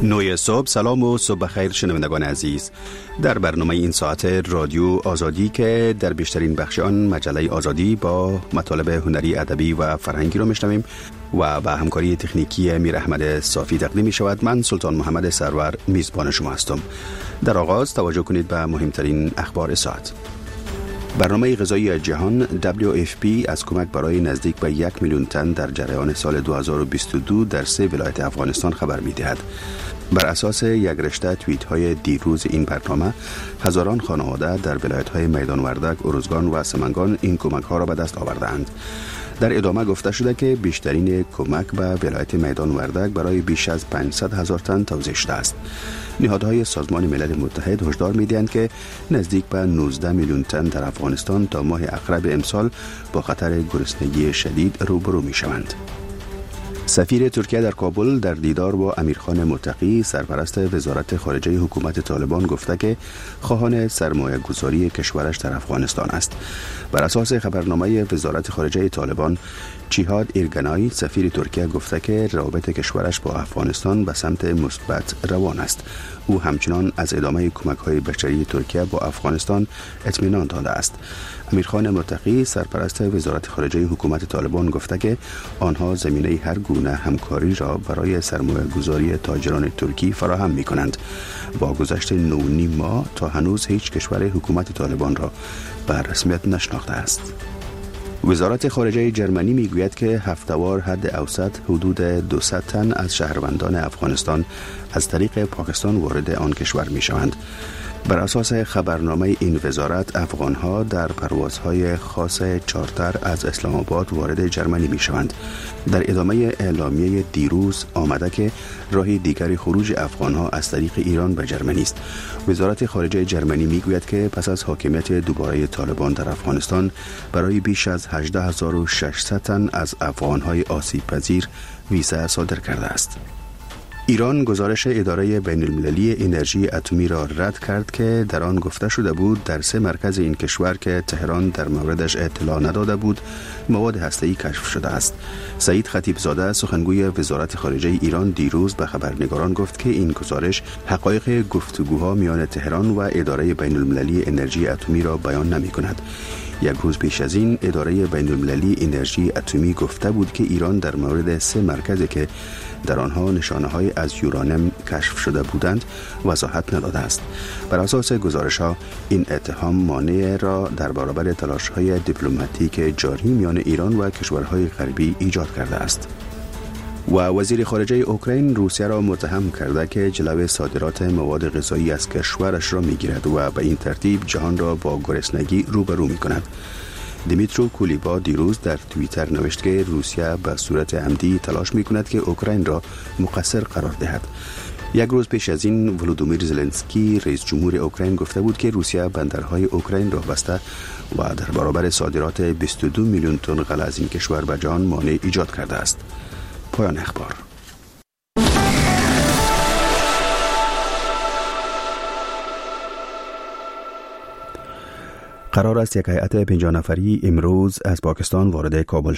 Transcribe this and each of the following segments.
9 صبح. سلام و صبح بخیر شنوندگان عزیز. در برنامه این ساعت رادیو آزادی که در بیشترین بخش آن مجله آزادی با مطالب هنری، ادبی و فرهنگی رو میشنویم و با همکاری تکنیکی امیر احمد صافی تقدیم می شود. من سلطان محمد سرور میزبان شما هستم. در آغاز توجه کنید به مهمترین اخبار ساعت. برنامه غذایی جهان WFP از کمک برای نزدیک به 1 میلیون تن در جریان سال 2022 در 3 ولایت افغانستان خبر می دهد. بر اساس یک رشته توییت های دیروز این برنامه، هزاران خانواده در ولایت های میدان وردک، ارزگان و سمنگان این کمک ها را به دست آوردند. در ادامه گفته شده که بیشترین کمک به ولایت میدان وردک برای بیش از 500,000 تن توزیع شده است. نهادهای سازمان ملل متحد هشدار می‌دهند که نزدیک به 19 میلیون تن در افغانستان تا ماه اقرب امسال با خطر گرسنگی شدید روبرو می‌شوند. سفیر ترکیه در کابل در دیدار با امیرخان متقی سرپرست وزارت خارجه حکومت طالبان گفته که خواهان سرمایه گذاری کشورش در افغانستان است. بر اساس خبرنامه وزارت خارجه طالبان، جیهاد ایرگنای سفیر ترکیه گفته که روابط کشورش با افغانستان به سمت مثبت روان است. او همچنان از ادامه کمک‌های بشری ترکیه با افغانستان اطمینان داده است. امیرخان متقی سرپرست وزارت خارجه حکومت طالبان گفته که آنها زمینه هر گونه همکاری را برای سرمایه گذاری تاجران ترکی فراهم می کنند. با گذشت 9.5 ماه تا هنوز هیچ کشور حکومت طالبان را به رسمیت نشناخته است. وزارت خارجه جرمنی میگوید که هفته‌وار حد اوسط حدود 200 تن از شهروندان افغانستان از طریق پاکستان وارد آن کشور میشوند. بر اساس خبرنامه این وزارت، افغانها در پروازهای خاص چارتر از اسلام آباد وارد جرمنی میشوند. در ادامه اعلامیه دیروز آمده که راه دیگری خروج افغانها از طریق ایران به جرمنی است. وزارت خارجه جرمنی میگوید که پس از حاکمیت دوباره طالبان در افغانستان، برای بیش از 18,600 تن از افغانهای آسیب پذیر ویزا صادر کرده است. ایران گزارش اداره بین المللی انرژی اتمی را رد کرد که در آن گفته شده بود در 3 مرکز این کشور که تهران در موردش اطلاع نداده بود مواد هسته‌ای کشف شده است. سعید خطیبزاده سخنگوی وزارت خارجه ایران دیروز به خبرنگاران گفت که این گزارش حقایق گفتگوها میان تهران و اداره بین المللی انرژی اتمی را بیان نمی کند. یک روز پیش از این اداره بین المللی انرژی اتمی گفته بود که ایران در مورد 3 مرکزی که در آنها نشانه‌های از یورانیم کشف شده بودند وضاحت نداده است. بر اساس گزارش‌ها این اتهام مانع را در برابر تلاش‌های دیپلماتیک جاری میان ایران و کشورهای غربی ایجاد کرده است. و وزیر خارجه اوکراین روسیه را متهم کرده که جلوی صادرات مواد غذایی از کشورش را می‌گیرد و به این ترتیب جهان را با گرسنگی روبرو می‌کند. دیمیترو کولیبا دیروز در توییتر نوشت که روسیه به صورت عمدی تلاش می‌کند که اوکراین را مقصر قرار دهد. یک روز پیش از این ولودیمیر زلنسکی رئیس جمهور اوکراین گفته بود که روسیه بندرهای اوکراین را بسته و در برابر صادرات 22 میلیون تن غله از این کشور به جهان مانع ایجاد کرده است. پایان اخبار. قرار است یک هیئت 50 نفری امروز از پاکستان وارد کابل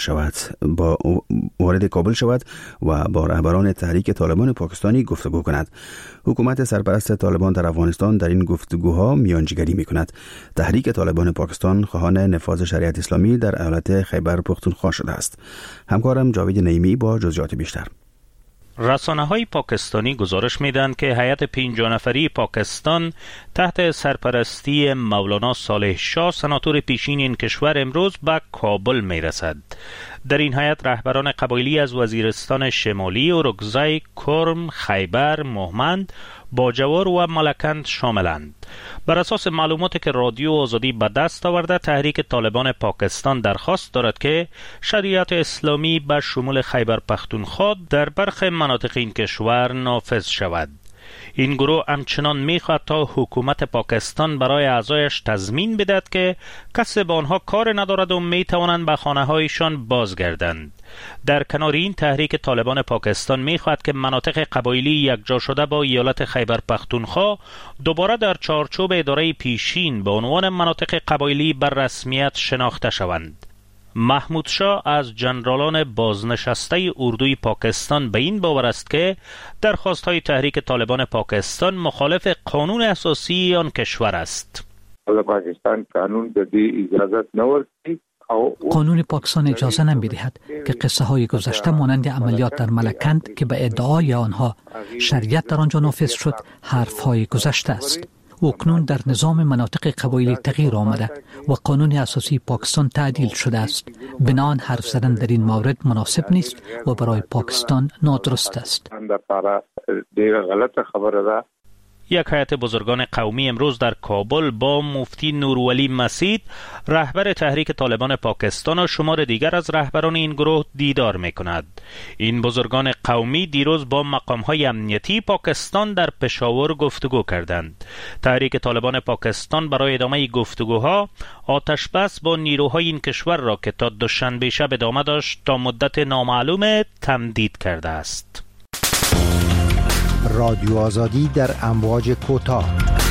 شود و با رهبران تحریک طالبان پاکستانی گفتگو کند. حکومت سرپرست طالبان در افغانستان در این گفتگوها میانجیگری می‌کند. تحریک طالبان پاکستان خواهان نفاذ شریعت اسلامی در ایالت خیبر پختونخوا شده است. همکارم جاوید نعیمی با جزئیات بیشتر. رسانه‌های پاکستانی گزارش می‌دهند که هیئت 50 نفری پاکستان تحت سرپرستی مولانا صالح شاه سناتور پیشین این کشور امروز به کابل می‌رسد. در این هیئت رهبران قبایلی از وزیرستان شمالی، اورکزای، کرم، خیبر، مهمند، باجوار و ملکند شاملند. بر اساس معلوماتی که رادیو آزادی به دست آورده، تحریک طالبان پاکستان درخواست دارد که شریعت اسلامی به شمول خیبر پختونخوا در برخی مناطق این کشور نافذ شود. این گروه همچنان میخواهد تا حکومت پاکستان برای اعضایش تضمین بدهد که کسی با آنها کار ندارد و میتوانند به خانه هایشان بازگردند. در کنار این، تحریک طالبان پاکستان میخواهد که مناطق قبایلی یکجا شده با ایالت خیبر پختونخوا دوباره در چارچوب اداره پیشین به عنوان مناطق قبایلی بر رسمیت شناخته شوند. محمود شاه از جنرالان بازنشسته اردوی پاکستان به این باور است که درخواست‌های تحریک طالبان پاکستان مخالف قانون اساسی آن کشور است. پاکستان قانون دادی اجازت نورتی. قانون پاکستان اجازه نمی‌دهد که قصه های گذشته مانند عملیات در ملکند که به ادعای آنها شریعت در آنجا نافذ شد حرف های گذشته است. اکنون در نظام مناطق قبایلی تغییر آمده و قانون اساسی پاکستان تعدیل شده است. بنابراین حرف زدن در این مورد مناسب نیست و برای پاکستان نادرست است. یک هیئت بزرگان قومی امروز در کابل با مفتی نورولی مسید رهبر تحریک طالبان پاکستان و شمار دیگر از رهبران این گروه دیدار می‌کند. این بزرگان قومی دیروز با مقام‌های امنیتی پاکستان در پشاور گفتگو کردند. تحریک طالبان پاکستان برای ادامه گفتگوها آتش بس با نیروهای این کشور را که تا دوشنبه شب ادامه داشت تا مدت نامعلوم تمدید کرده است. رادیو آزادی در امواج کوتاه.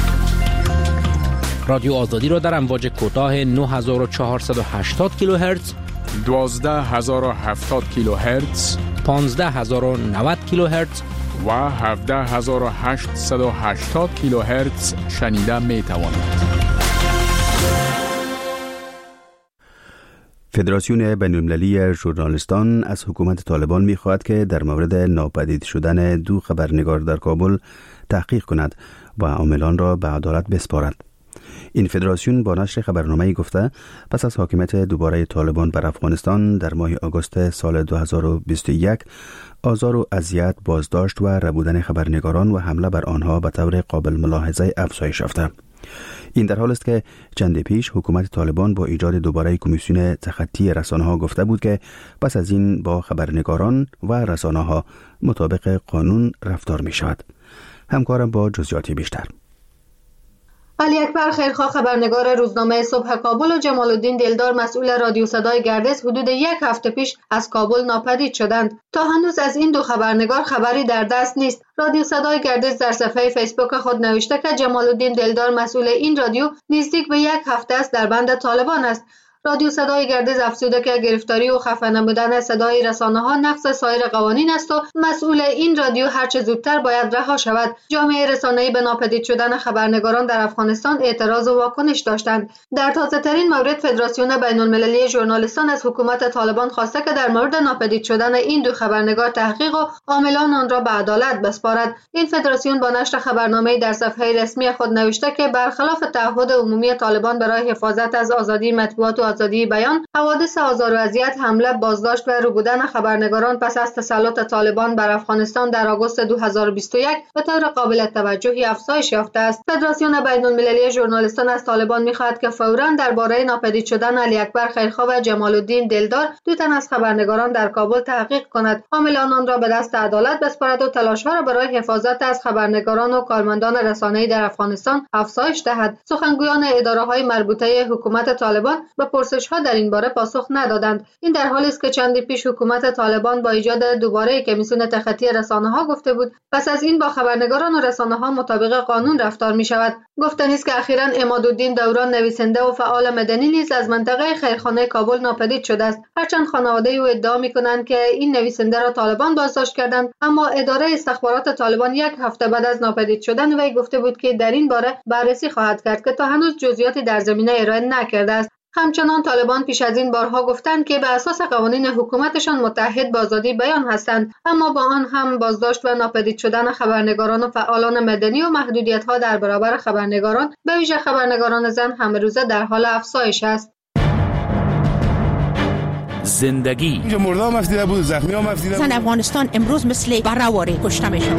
رادیو آزادی را در امواج کوتاه 9480 کیلوهرتز، 12070 کیلوهرتز، 15090 کیلوهرتز و 17880 کیلوهرتز شنیده می توانید. فدراسیون بین‌المللی ژورنالیستان از حکومت طالبان می‌خواهد که در مورد ناپدید شدن 2 خبرنگار در کابل تحقیق کند و عاملان را به عدالت بسپارد. این فدراسیون با نشر خبرنامه‌ای گفته پس از حاکمیت دوباره طالبان بر افغانستان در ماه آگوست سال 2021 آزار و اذیت، بازداشت و ربودن خبرنگاران و حمله بر آنها به طور قابل ملاحظه افزایش یافته. این در حال است که چند پیش حکومت طالبان با ایجاد دوباره کمیسیون تخطی رسانه‌ها گفته بود که پس از این با خبرنگاران و رسانه‌ها مطابق قانون رفتار می شود. همکارم با جزئیاتی بیشتر. علی اکبر خیرخواه خبرنگار روزنامه صبح کابل و جمال الدین دلدار مسئول رادیو صدای گردش حدود 1 هفته پیش از کابل ناپدید شدند. تا هنوز از این 2 خبرنگار خبری در دست نیست. رادیو صدای گردش در صفحه فیسبوک خود نوشته که جمال الدین دلدار مسئول این رادیو نزدیک به 1 هفته است در بند طالبان است. رادیو صدای گردش افزوده که گرفتاری و خفه نمودن صدای رسانه‌ها نقض سایر قوانین است و مسئول این رادیو هرچه زودتر باید رها شود. جامعه رسانه‌ای به ناپدید شدن خبرنگاران در افغانستان اعتراض و واکنش داشتند. در تازه‌ترین مورد فدراسیون بین‌المللی ژورنالیستان از حکومت طالبان خواسته که در مورد ناپدید شدن این 2 خبرنگار تحقیق و عاملان آن را به عدالت بسپارد. این فدراسیون با نشر خبرنامه‌ای در صفحه رسمی خود نوشته که برخلاف تعهد عمومی طالبان برای حفاظت از آزادی مطبوعات و آزادی بیان، حوادث آزار و اذیت، حمله، بازداشت و ربودن خبرنگاران پس از تسلط طالبان بر افغانستان در آگوست 2021 به طور قابل توجهی افزایش یافته است. فدراسیون بین‌المللی ژورنالیستان از طالبان می‌خواهد که فوراً درباره ناپدید شدن علی اکبر خیرخواه و جمال الدین دلدار 2 تن از خبرنگاران در کابل تحقیق کند، عاملان آن را به دست عدالت بسپارد و تلاش‌ها را برای حفاظت از خبرنگاران و کارمندان رسانه‌ای در افغانستان افزایش دهد. سخنگویان اداره‌های مربوطه حکومت طالبان به پرسش‌ها در این باره پاسخ ندادند. این در حالی است که چندی پیش حکومت طالبان با ایجاد دوباره کمیسیون تخطی رسانه‌ها گفته بود پس از این با خبرنگاران و رسانه‌ها مطابق قانون رفتار می‌شود. گفتنی است که اخیراً عمادالدین دوران نویسنده و فعال مدنی نیز از منطقه خیرخانه کابل ناپدید شده است. هرچند خانواده او ادعا می‌کنند که این نویسنده را طالبان بازداشت کردند، اما اداره استخبارات طالبان 1 هفته بعد از ناپدید شدن وی گفته بود که در این باره بررسی خواهد کرد که تا هنوز جزئیاتی در زمینه ارائه نکرده است. همچنان طالبان پیش از این بارها گفتند که به اساس قوانین حکومتشان متحد با آزادی بیان هستند، اما با آن هم بازداشت و ناپدید شدن خبرنگاران و فعالان مدنی و محدودیت‌ها در برابر خبرنگاران، به ویژه خبرنگاران زن، همه روزه در حال افزایش است. زندگی اینجا مردم افتیده بود، زخمی هم افتیده بود. زن افغانستان امروز مثل برآوری کشته میشن.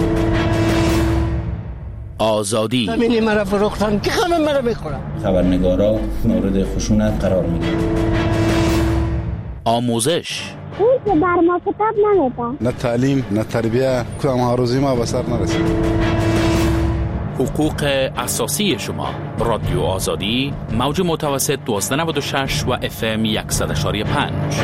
آزادی همینی مرا فروختن که خانم مرا میخورن. خبرنگارا مورد خشونت قرار میگیرن. آموزش اون که بر ما کتاب نمیده. نه تعلیم، نه تربیه، کدام هاروزی ما به سر نرسید. حقوق اساسی شما. رادیو آزادی، موج متوسط 1296 و FM 100.5.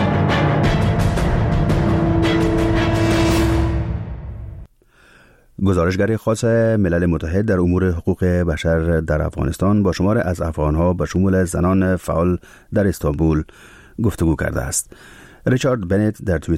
گزارشگر خاص ملل متحد در امور حقوق بشر در افغانستان با شمار از افغانها به شمول زنان فعال در استانبول گفتگو کرده است. ریچارد بنت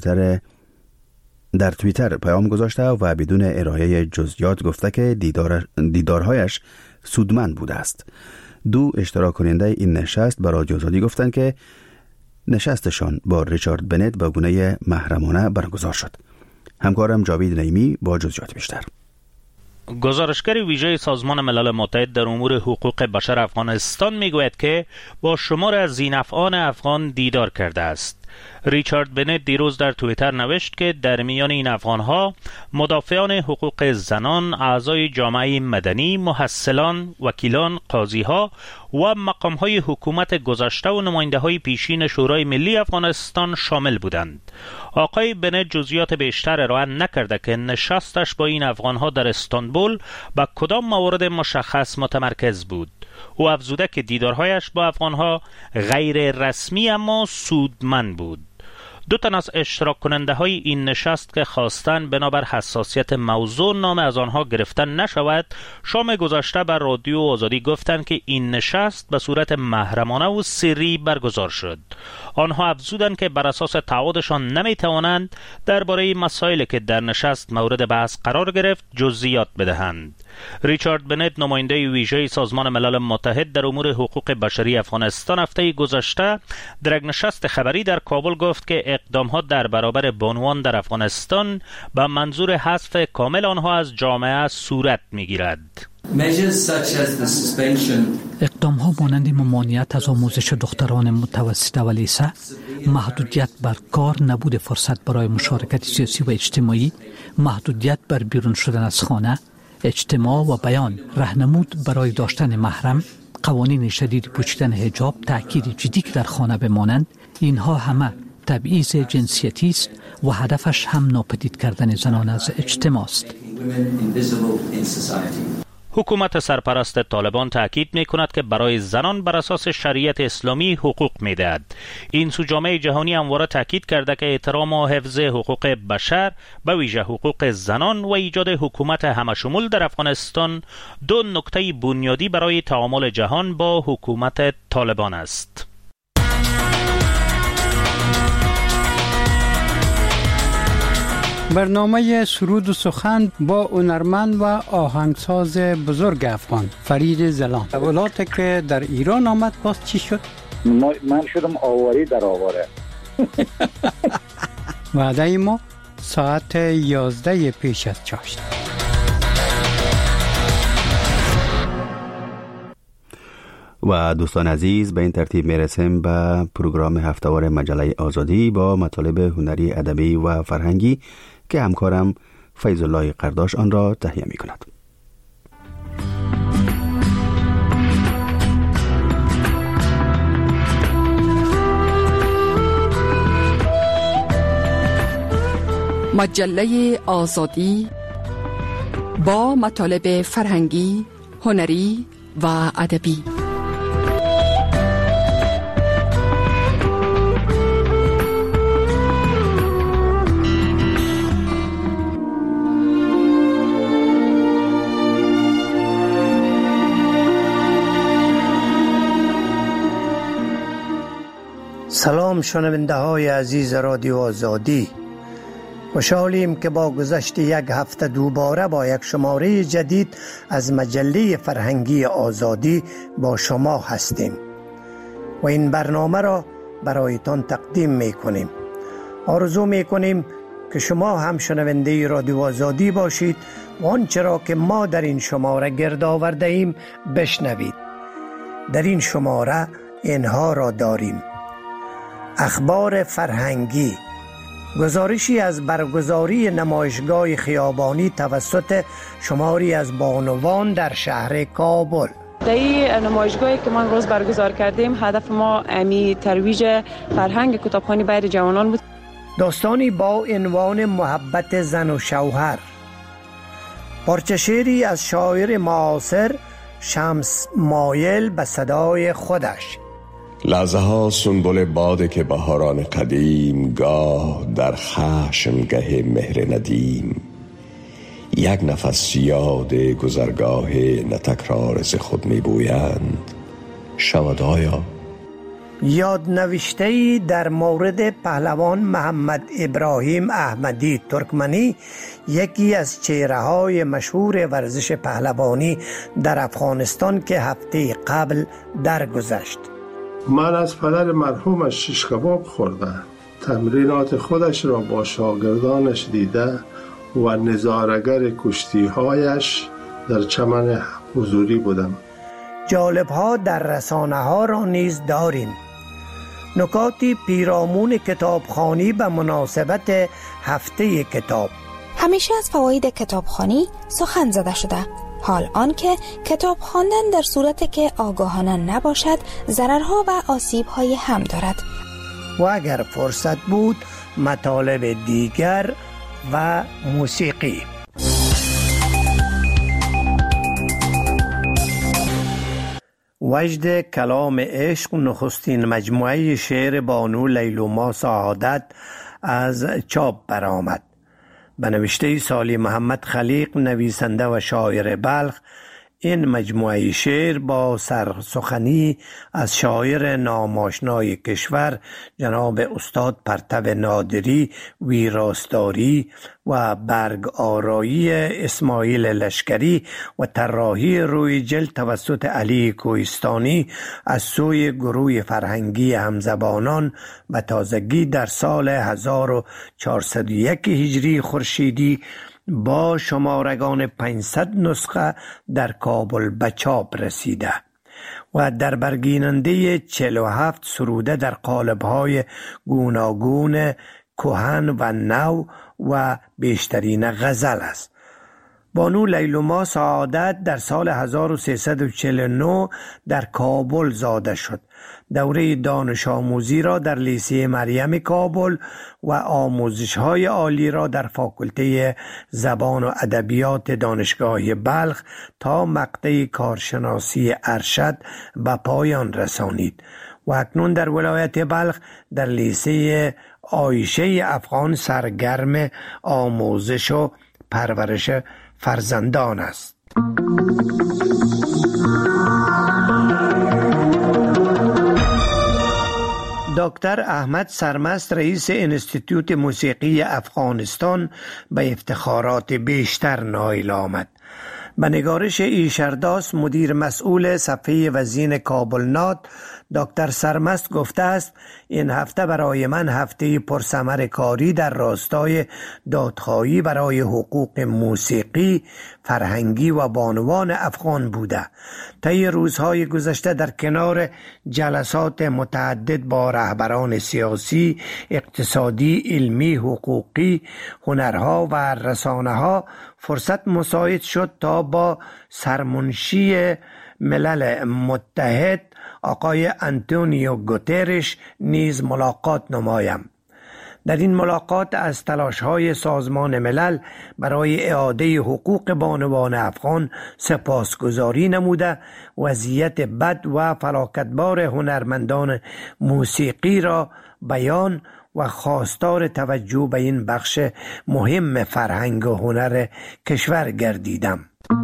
در توییتر پیام گذاشته و بدون ارائه جزئیات گفته که دیدارهایش سودمند بوده است. دو اشتراک کننده این نشست به رادیو آزادی گفتند که نشستشان با ریچارد بنت به گونه محرمانه برگزار شد. همکارم جاوید نعیمی با جزئیات بیشتر. گزارشگر ویژه سازمان ملل متحد در امور حقوق بشر افغانستان میگوید که با شمار از ذی‌نفعان افغان دیدار کرده است. ریچارد بنت دیروز در توییتر نوشت که در میان این افغانها مدافعان حقوق زنان، اعضای جامعه مدنی، محصلان، وکیلان، قاضیها و مقامهای حکومت گذشته و نماینده‌های پیشین شورای ملی افغانستان شامل بودند. آقای بنت جزئیات بیشتر ارائه نکرده که نشستش با این افغانها در استانبول با کدام موارد مشخص متمرکز بود. او افزوده که دیدارهایش با افغانها غیر رسمی اما سودمند بود. دو تن از اشتراک کننده های این نشست که خواستن بنابر حساسیت موضوع نام از آنها گرفته نشود، شام گذشته بر رادیو آزادی گفتند که این نشست به صورت محرمانه و سری برگزار شد. آنها افزودند که بر اساس تعهدشان نمیتوانند درباره مسائلی که در نشست مورد بحث قرار گرفت جزئیات بدهند. ریچارد بنت نماینده ویژه سازمان ملل متحد در امور حقوق بشری افغانستان هفته گذشته در یک نشست خبری در کابل گفت که اقدام‌ها در برابر بانوان در افغانستان به منظور حذف کامل آنها از جامعه صورت می‌گیرد. اقدام‌ها مانند ممانعت از آموزش دختران متوسطه و لیسه، محدودیت بر کار، نبود فرصت برای مشارکت سیاسی و اجتماعی، محدودیت بر بیرون شدن از خانه، اجتماع و بیان، راهنمود برای داشتن محرم، قوانین شدید پوشیدن حجاب، تأکید جدی که در خانه بمانند، اینها همه تبعیض جنسیتی است و هدفش هم ناپدید کردن زنان از اجتماع است. حکومت سرپرست طالبان تاکید می‌کند که برای زنان بر اساس شریعت اسلامی حقوق می‌دهد. این سو جامعه جهانی همواره تاکید کرده که احترام و حفظ حقوق بشر، به ویژه حقوق زنان و ایجاد حکومت همشمول در افغانستان دو نکته بنیادی برای تعامل جهان با حکومت طالبان است. برنامه سرود و سخن با هنرمند و آهنگساز بزرگ افغان فرید زلان. اولاتی که در ایران آمد باز چی شد؟ من شدم آواری در آواره. وعده ما ساعت 11 پیش از چاشت. و دوستان عزیز، به این ترتیب میرسیم به پروگرام هفتهوار مجله آزادی با مطالب هنری، ادبی و فرهنگی که همکارم فیض الله قرداش آن را تهیه می کند. مجله آزادی با مطالب فرهنگی، هنری و ادبی. سلام شنونده های عزیز رادیو آزادی، خوشحالیم که با گذشت یک هفته دوباره با یک شماره جدید از مجله فرهنگی آزادی با شما هستیم و این برنامه را برایتان تقدیم می کنیم. آرزو می کنیم که شما هم شنونده رادیو آزادی باشید و آنچه را که ما در این شماره گرد آورده ایم بشنوید. در این شماره اینها را داریم: اخبار فرهنگی، گزارشی از برگزاری نمایشگاه خیابانی توسط شماری از بانوان در شهر کابل. در این نمایشگاهی که ما امروز برگزار کردیم، هدف ما ترویج فرهنگ کتابخوانی بین جوانان بود. داستانی با عنوان محبت زن و شوهر، پارچه شعری از شاعر معاصر شمس مایل به صدای خودش. لحظه ها سنبل باده که بهاران قدیم، گاه در خشمگه مهر ندیم، یک نفس یاد گذرگاه نتکرار ز خود می بویند. شود آیا یادنوشته‌ای در مورد پهلوان محمد ابراهیم احمدی ترکمنی، یکی از چهره‌های مشهور ورزش پهلوانی در افغانستان که هفته قبل درگذشت. من از پدر مرحومش شیش کباب خوردم. تمرینات خودش را با شاگردانش دیده و نظاره‌گر کشتی‌هایش در چمن حضوری بودم. جالب‌ها در رسانه‌ها را نیز داریم. نکاتی پیرامون کتابخوانی به مناسبت هفته کتاب. همیشه از فواید کتابخوانی سخن زده شده. حال آنکه کتاب خواندن در صورتی که آگاهانه نباشد ضررها و آسیب‌های هم دارد. و اگر فرصت بود مطالب دیگر و موسیقی. وجد کلام عشق نخستین مجموعه شعر بانو لیلوما سعادت از چاپ برآمد. به نوشته سالی محمد خلیق، نویسنده و شاعر بلخ، این مجموعه شعر با سرسخنی از شاعر ناماشنای کشور جناب استاد پرتو نادری ویراستاری و برگ آرایی اسماعیل لشکری و طراحی روی جلد توسط علی کوهستانی از سوی گروه فرهنگی همزبانان به تازگی در سال 1401 هجری خورشیدی با شمارگان 500 نسخه در کابل به چاپ رسیده و در برگیننده 47 سروده در قالب‌های گوناگون کهن و نو و بیشترین غزل است. بانو لیلوما سعادت در سال 1349 در کابل زاده شد. دوره دانش آموزی را در لیسه مریم کابل و آموزش‌های عالی را در فاکولته زبان و ادبیات دانشگاه بلخ تا مقطع کارشناسی ارشد به پایان رسانید و اکنون در ولایت بلخ در لیسه عایشه افغان سرگرم آموزش و پرورش فرزندان است. دکتر احمد سرمست رئیس انستیتوت موسیقی افغانستان به افتخارات بیشتر نائل آمد. به نگارش ایشرداس مدیر مسئول صفحه وزین کابل نات، دکتر سرمست گفته است این هفته برای من هفته پرثمر کاری در راستای دادخواهی برای حقوق موسیقی، فرهنگی و بانوان افغان بوده. طی روزهای گذشته در کنار جلسات متعدد با رهبران سیاسی، اقتصادی، علمی، حقوقی، هنرها و رسانه‌ها فرصت مساعد شد تا با سرمنشی ملل متحد آقای آنتونیو گوترش نیز ملاقات نمایم. در این ملاقات از تلاش‌های سازمان ملل برای اعاده حقوق بانوان افغان سپاسگزاری نموده، وضعیت بد و فلاکتبار هنرمندان موسیقی را بیان و خواستار توجه به این بخش مهم فرهنگ و هنر کشور گردیدم.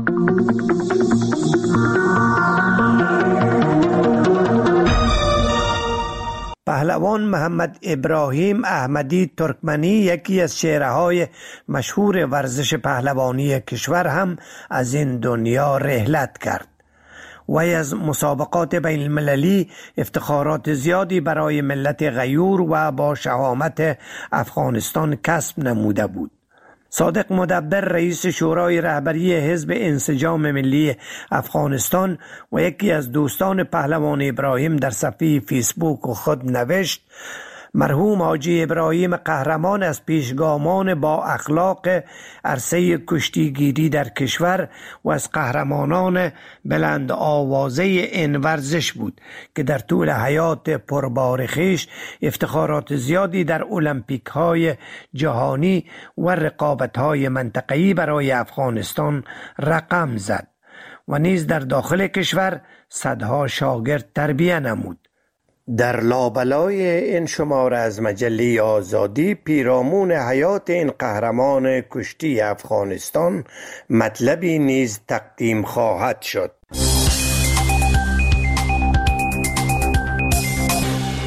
پهلوان محمد ابراهیم احمدی ترکمنی، یکی از چهره‌های مشهور ورزش پهلوانی کشور، هم از این دنیا رحلت کرد. وی از مسابقات بین المللی افتخارات زیادی برای ملت غیور و با شهامت افغانستان کسب نموده بود. صادق مدبر رئیس شورای رهبری حزب انسجام ملی افغانستان و یکی از دوستان پهلوان ابراهیم در صفحه فیسبوک خود نوشت: مرحوم حاجی ابراهیم قهرمان از پیشگامان با اخلاق عرصه کشتیگیری در کشور و از قهرمانان بلند آوازه این ورزش بود که در طول حیات پربار خویش افتخارات زیادی در المپیک های جهانی و رقابت های منطقه‌ای برای افغانستان رقم زد و نیز در داخل کشور صدها شاگرد تربیت نمود. در لابلای این شماره از مجله آزادی پیرامون حیات این قهرمان کشتی افغانستان مطلبی نیز تقدیم خواهد شد.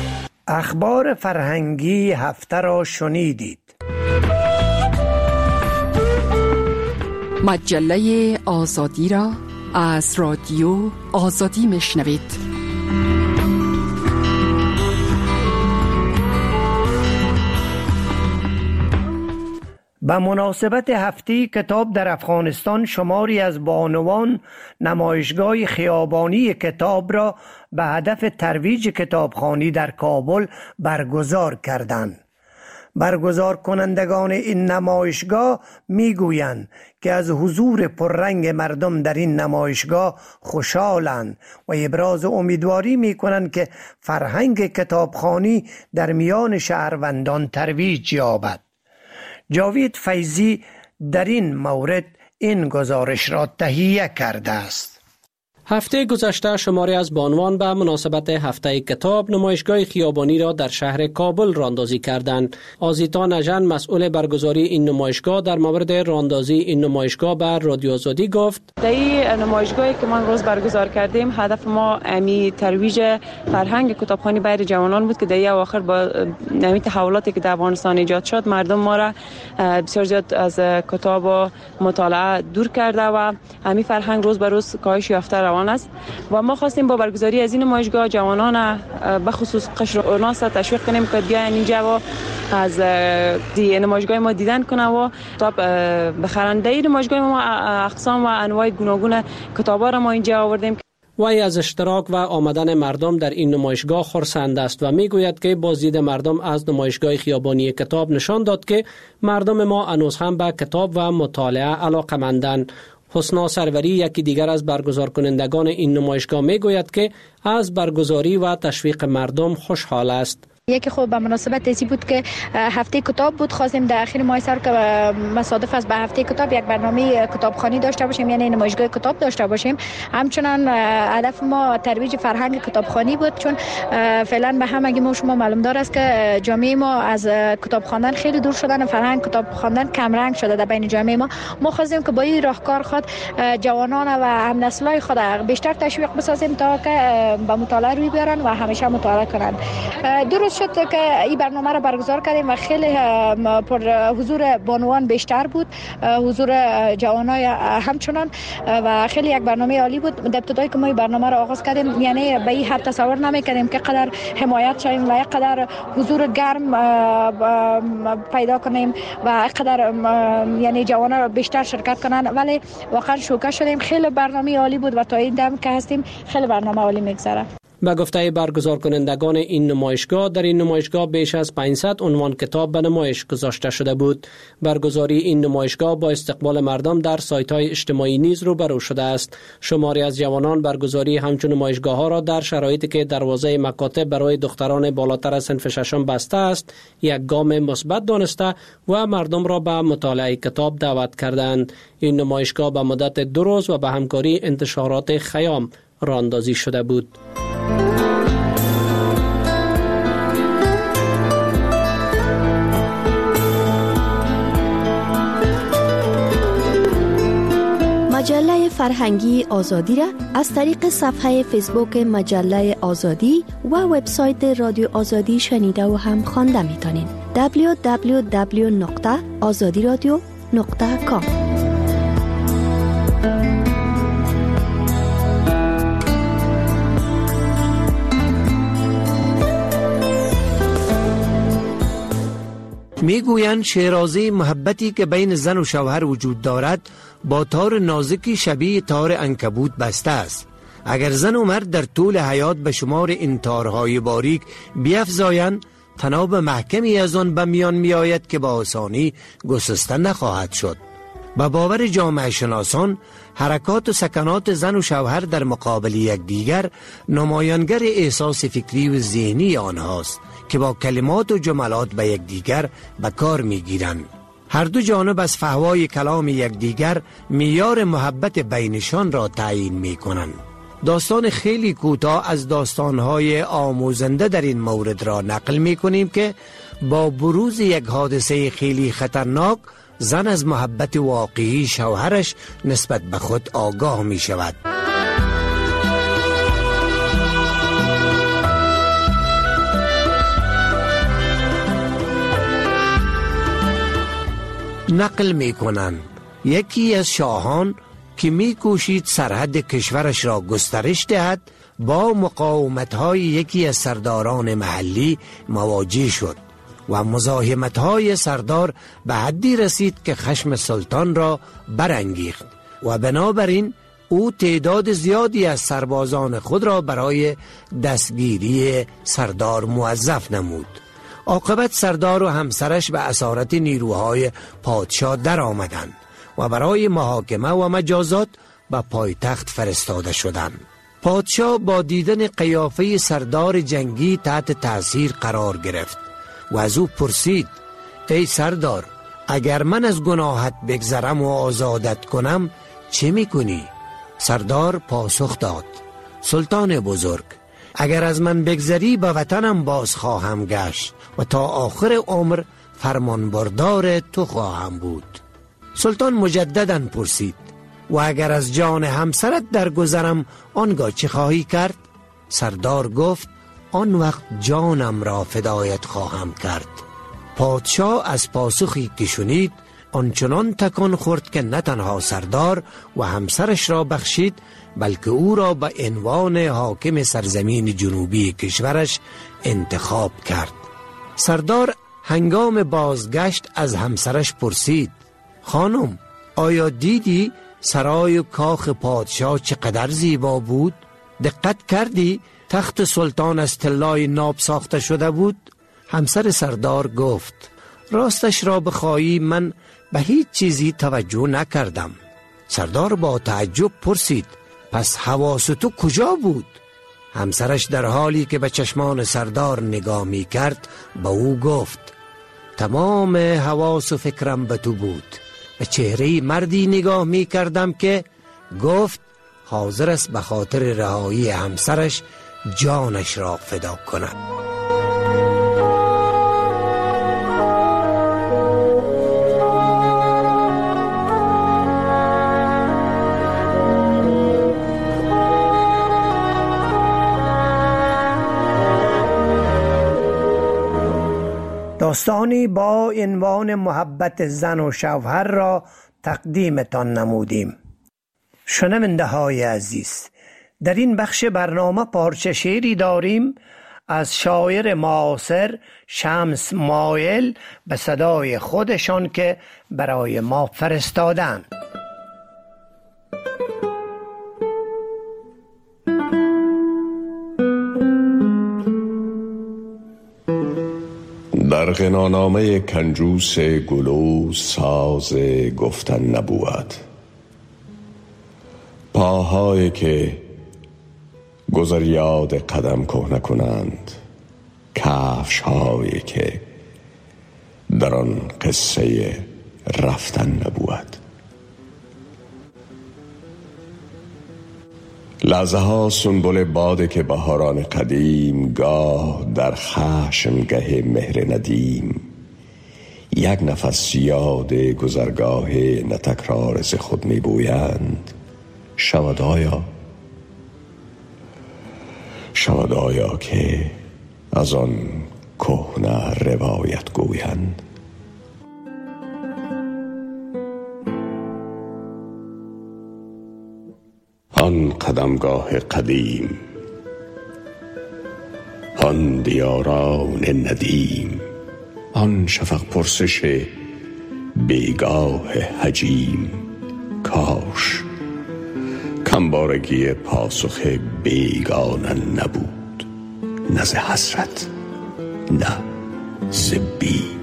اخبار فرهنگی هفته را شنیدید. مجله آزادی را از رادیو آزادی میشنوید. به مناسبت هفته کتاب در افغانستان شماری از بانوان نمایشگاه خیابانی کتاب را به هدف ترویج کتابخوانی در کابل برگزار کردند. برگزار کنندگان این نمایشگاه میگویند که از حضور پررنگ مردم در این نمایشگاه خوشحالند و ابراز امیدواری میکنند که فرهنگ کتابخوانی در میان شهروندان ترویج یابد. جاوید فیضی در این مورد این گزارش را تهیه کرده است. هفته گذشته شماری از بانوان به مناسبت هفته کتاب نمایشگاه خیابانی را در شهر کابل راندازی کردند. آزیتا نژن مسئول برگزاری این نمایشگاه در مورد راندازی این نمایشگاه به رادیو آزادی گفت: در این نمایشگاهی که من روز برگزار کردیم هدف ما ترویج فرهنگ کتابخوانی بین جوانان بود که در اواخر با نمی تحولاتی که در افغانستان ایجاد شد مردم ما را بسیار زیاد از کتاب و مطالعه دور کرده و همین فرهنگ روز به روز کاهش یافته روان است و ما خواستیم با برگزاری از این نمایشگاه جوانان به خصوص قشر اوناس تشویق کنیم که بیاین اینجا و از نمایشگاه ما دیدن کنه و کتاب بخرن. در این نمایشگاه ما اقسام و انواع گوناگون کتابا را ما اینجا آوردیم. وی از اشتراک و آمدن مردم در این نمایشگاه خرسند است و میگوید که بازدید مردم از نمایشگاه خیابانی کتاب نشان داد که مردم ما هنوز هم به کتاب و مطالعه علاقه‌مندند. حسنا سروری یکی دیگر از برگزار کنندگان این نمایشگاه میگوید که از برگزاری و تشویق مردم خوشحال است. یکی خب به مناسبت ازی بود که هفته کتاب بود، خواستیم در اخیر ماه سر که مصادف است به هفته کتاب یک برنامه کتابخوانی داشته باشیم، یعنی نمایشگاه کتاب داشته باشیم. همچنان هدف ما ترویج فرهنگ کتابخوانی بود، چون فعلا به همگی ما شما معلوم دار است که جامعه ما از کتاب خواندن خیلی دور شدن، فرهنگ کتاب خواندن کم رنگ شده در بین جامعه ما. ما خواستیم که با این راهکار خود جوانان و هم نسل‌های خود بیشتر تشویق بسازیم تا که به مطالعه روی بیارن و همیشه مطالعه کنند. درست شد که این برنامه را برگزار کردیم و خیلی پر حضور بانوان بیشتر بود، حضور جوانای همچنان و خیلی یک برنامه عالی بود. در ابتدایی که ما این برنامه را آغاز کردیم یعنی به این حد تصور نمی‌کردیم که قدر حمایت شویم و قدر حضور گرم پیدا کنیم و قدر یعنی جوانان بیشتر شرکت کنن، ولی واقعا شوکه شدیم. خیلی برنامه عالی بود و تا این دم که هستیم خیلی برنامه عالی میگذره. به گفته برگزار کنندگان این نمایشگاه، در این نمایشگاه بیش از 500 عنوان کتاب به نمایش گذاشته شده بود. برگزاری این نمایشگاه با استقبال مردم در سایت‌های اجتماعی نیز روبرو شده است. شماری از جوانان برگزاری همچون نمایشگاه‌ها را در شرایطی که دروازه مکاتب برای دختران بالاتر از صنف ششم بسته است، یک گام مثبت دانسته و مردم را به مطالعه کتاب دعوت کردند. این نمایشگاه به مدت 2 روز و به همکاری انتشارات خیام راندازی شده بود. مجله فرهنگی آزادی را از طریق صفحه فیسبوک مجله آزادی و وبسایت رادیو آزادی شنیده و هم خوانده می‌تونید. www.azadiradio.com. میگویند شیرازه محبتی که بین زن و شوهر وجود دارد با تار نازکی شبیه تار عنکبوت بسته است. اگر زن و مرد در طول حیات به شمار این تارهای باریک بیفزایند، تناب محکمی از آن به میان می آید که با آسانی گسسته نخواهد شد. به باور جامعه شناسان، حرکات و سکنات زن و شوهر در مقابل یکدیگر نمایانگر احساس فکری و ذهنی آنهاست که با کلمات و جملات به یکدیگر به کار میگیرند. هر دو جانب از فحوای کلام یکدیگر معیار محبت بینشان را تعیین میکنند. داستان خیلی کوتاه از داستانهای آموزنده در این مورد را نقل میکنیم که با بروز یک حادثه خیلی خطرناک، زن از محبت واقعی شوهرش نسبت به خود آگاه می شود. نقل می کنند یکی از شاهان که می کوشید سرحد کشورش را گسترش دهد با مقاومت‌های یکی از سرداران محلی مواجه شد و مزاحمت‌های سردار به حدی رسید که خشم سلطان را برانگیخت و بنابراین او تعداد زیادی از سربازان خود را برای دستگیری سردار موظف نمود. عاقبت سردار و همسرش به اسارت نیروهای پادشاه در آمدند و برای محاکمه و مجازات به پایتخت فرستاده شدند. پادشاه با دیدن قیافه سردار جنگی تحت تأثیر قرار گرفت و از او پرسید: ای سردار، اگر من از گناهت بگذرم و آزادت کنم چه میکنی؟ سردار پاسخ داد: سلطان بزرگ، اگر از من بگذری به وطنم باز خواهم گشت و تا آخر عمر فرمانبردار تو خواهم بود. سلطان مجدداً پرسید: و اگر از جان همسرت درگذرم آنگاه چه خواهی کرد؟ سردار گفت: آن وقت جانم را فدایت خواهم کرد. پادشاه از پاسخی که شنید آنچنان تکان خورد که نه تنها سردار و همسرش را بخشید بلکه او را به عنوان حاکم سرزمین جنوبی کشورش انتخاب کرد. سردار هنگام بازگشت از همسرش پرسید: خانم، آیا دیدی سرای و کاخ پادشاه چقدر زیبا بود؟ دقت کردی تخت سلطان از طلای ناب ساخته شده بود؟ همسر سردار گفت: راستش را بخواهی من به هیچ چیزی توجه نکردم. سردار با تعجب پرسید: پس حواس تو کجا بود؟ همسرش در حالی که به چشمان سردار نگاه می کرد به او گفت: تمام حواس و فکرم به تو بود. به چهره مردی نگاه می کردم که گفت حاضر است به خاطر رهایی همسرش جانش را فدا کند. داستانی با عنوان محبت زن و شوهر را تقدیمتان نمودیم. شنونده های عزیز، در این بخش برنامه پارچه شعری داریم از شاعر معاصر شمس مایل به صدای خودشان که برای ما فرستادند. در غنانامه کنجوس گلو ساز گفتن نبود، پاهایی که گذر یاد قدم کهنه کنند، کفش هایی که در آن قصه رفتن نبود. لحظه ها سنبل باده که بهاران قدیم گاه در خشمگه مهر ندیم، یک نفس یاد گذرگاه نتکرار ز خود می بویند. شود آیا که از آن کهنه روایت گویند. آن قدمگاه قدیم، آن دیاران ندیم، آن شفق پرسش بیگاه حجیم. کاش کمبارگی پاسخ بیگانه نبود، نه ز حسرت نه ز بیم.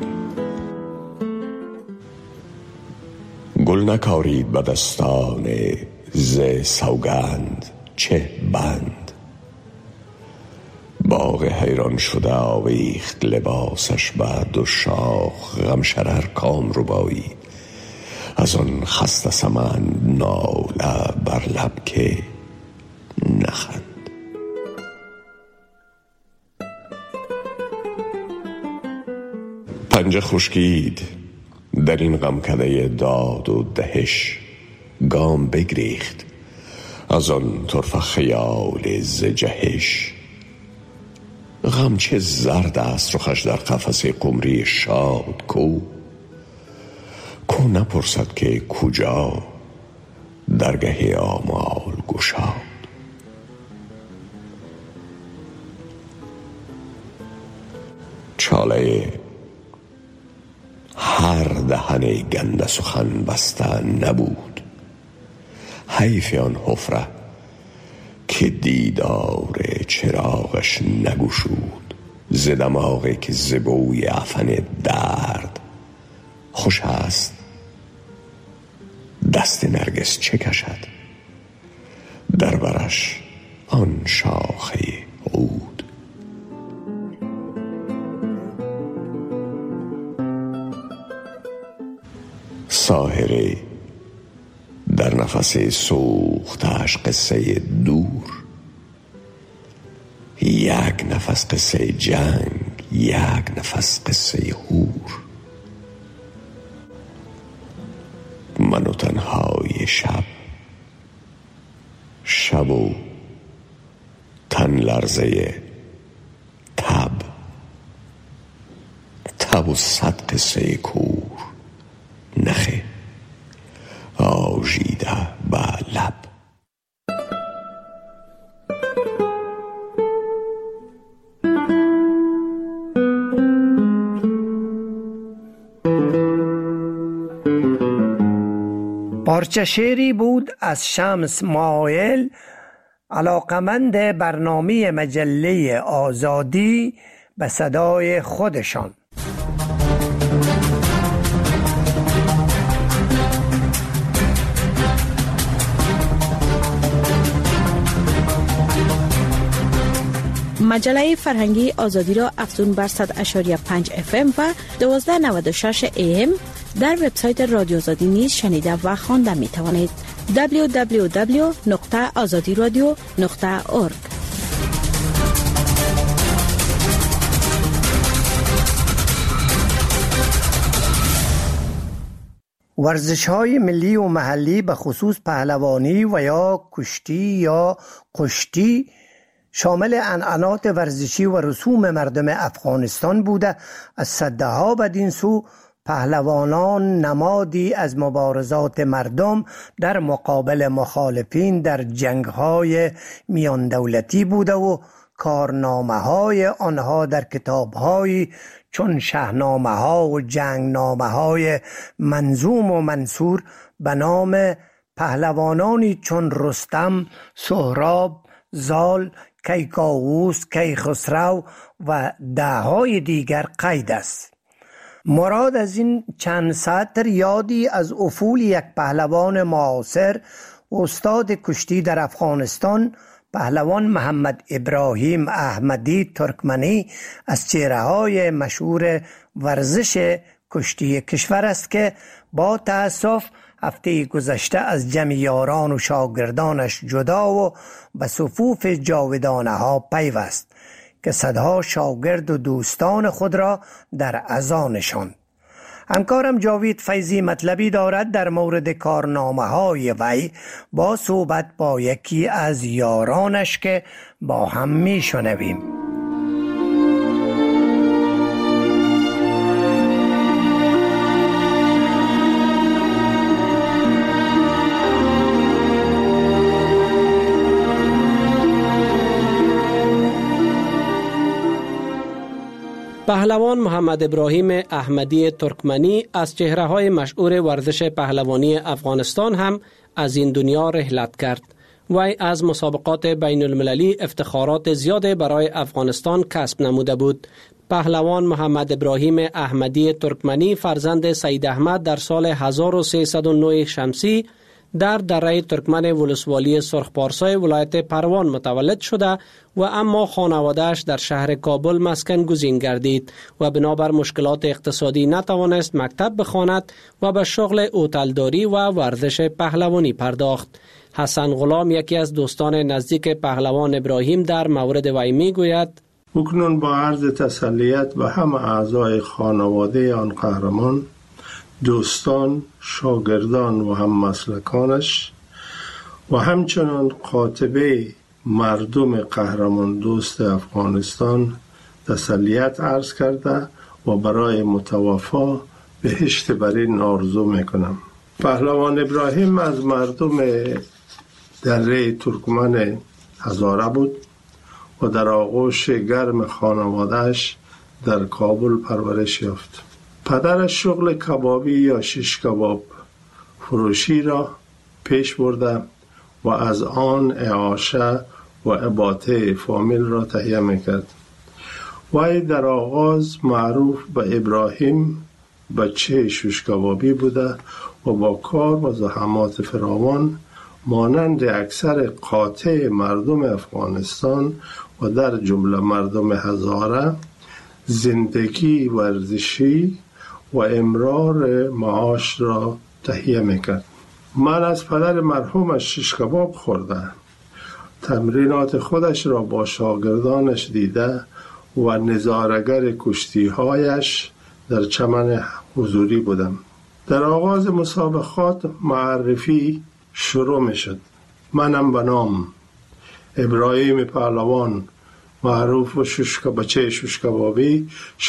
گل نکارید به دستان ز سوگند چه بند، باغ حیران شده آویخت لباسش به دو شاخ. غم شرر کام ربایی از آن خسته سمن ناله بر لب که نخند. پنجه خشکید در این غمکده داد و دهش، گام بگریخت از آن طرف خیال ز جهش. غم چه زرد است رخش در قفس قمری شاد کو، کو نپرسد که کجا درگه آمال گشاد. چاله هر دهن گنده سخن بسته نبود، حیف آن حفره که دیدار چراغش نگشود. ز دماغی که زبوی عفن درد خوش است، دست نرگس چه کشد در برش آن شاخه عود. ساحره در نفس سوختش قصه دور، یک نفس قصه جنگ، یک نفس قصه هور. من و تنهای شب، شب و تن لرزه تب، تب و صد قصه کور. نخه آژیده به لب. پارچه شعری بود از شمس مایل، علاقمند برنامه مجله آزادی، به صدای خودشان. مجله فرهنگی آزادی را افزون بر 100.5 FM و 1296 AM در وبسایت رادیو آزادی نیز شنیده و خوانده می توانید. www.azadiradio.org. ورزش‌های ملی و محلی به خصوص پهلوانی و یا کشتی یا قشتی شامل عنعنات ورزشی و رسوم مردم افغانستان بوده. از صدها بدین سو پهلوانان نمادی از مبارزات مردم در مقابل مخالفین در جنگ‌های میان دولتی بوده و کارنامه‌های آنها در کتاب‌های چون شاهنامه‌ها و جنگنامه‌های منظوم و منثور به نام پهلوانانی چون رستم، سهراب، زال، کیکاووس، کیخسرو و ده‌های دیگر قید است. مراد از این چند سطر یادی از افول یک پهلوان معاصر و استاد کشتی در افغانستان، پهلوان محمد ابراهیم احمدی ترکمنی، از چهره‌های مشهور ورزش کشتی کشور است که با تأسف هفته گذشته از جمع یاران و شاگردانش جدا و به صفوف جاودانه ها پیوست که صدها شاگرد و دوستان خود را در عزا نشاند. همکارم جاوید فیضی مطلبی دارد در مورد کارنامه های وی با صحبت با یکی از یارانش که با هم می شنویم. پهلوان محمد ابراهیم احمدی ترکمنی از چهره‌های مشهور ورزش پهلوانی افغانستان هم از این دنیا رحلت کرد. وی از مسابقات بین المللی افتخارات زیاد برای افغانستان کسب نموده بود. پهلوان محمد ابراهیم احمدی ترکمنی فرزند سید احمد در سال 1309 شمسی در دره ترکمن ولسوالی سرخپارسای ولایت پروان متولد شده و اما خانواده‌اش در شهر کابل مسکن گزین گردید و بنابر مشکلات اقتصادی نتوانست مکتب بخواند و به شغل هتلداری و ورزش پهلوانی پرداخت. حسن غلام یکی از دوستان نزدیک پهلوان ابراهیم در مورد وی میگوید: اکنون با عرض تسلیت به همه اعضای خانواده آن قهرمان، دوستان، شاگردان و هم مسلکانش و همچنان قاطبه مردم قهرمان دوست افغانستان تسلیت عرض کرده و برای متوفا بهشت برین آرزو میکنم. پهلوان ابراهیم از مردم دره ترکمن هزاره بود و در آغوش گرم خانوادهش در کابل پرورش یافت. پدرش شغل کبابی یا شیش کباب فروشی را پیش برده و از آن اعاشه و اباطه فامیل را تهیه میکرد. وی در آغاز معروف به ابراهیم بچه شیش کبابی بوده و با کار و زحمات فراوان مانند اکثر قاطع مردم افغانستان و در جمله مردم هزاره زندگی ورزشی و امرار معاش را تهیه میکرد. من از پدر مرحومش شیش کباب خورده، تمرینات خودش را با شاگردانش دیده و نظاره‌گر کشتی‌هایش در چمن حضوری بودم. در آغاز مسابقات معرفی شروع می شد. منم به نام ابراهیم پهلوان، معروف و بچه شیش کبابی،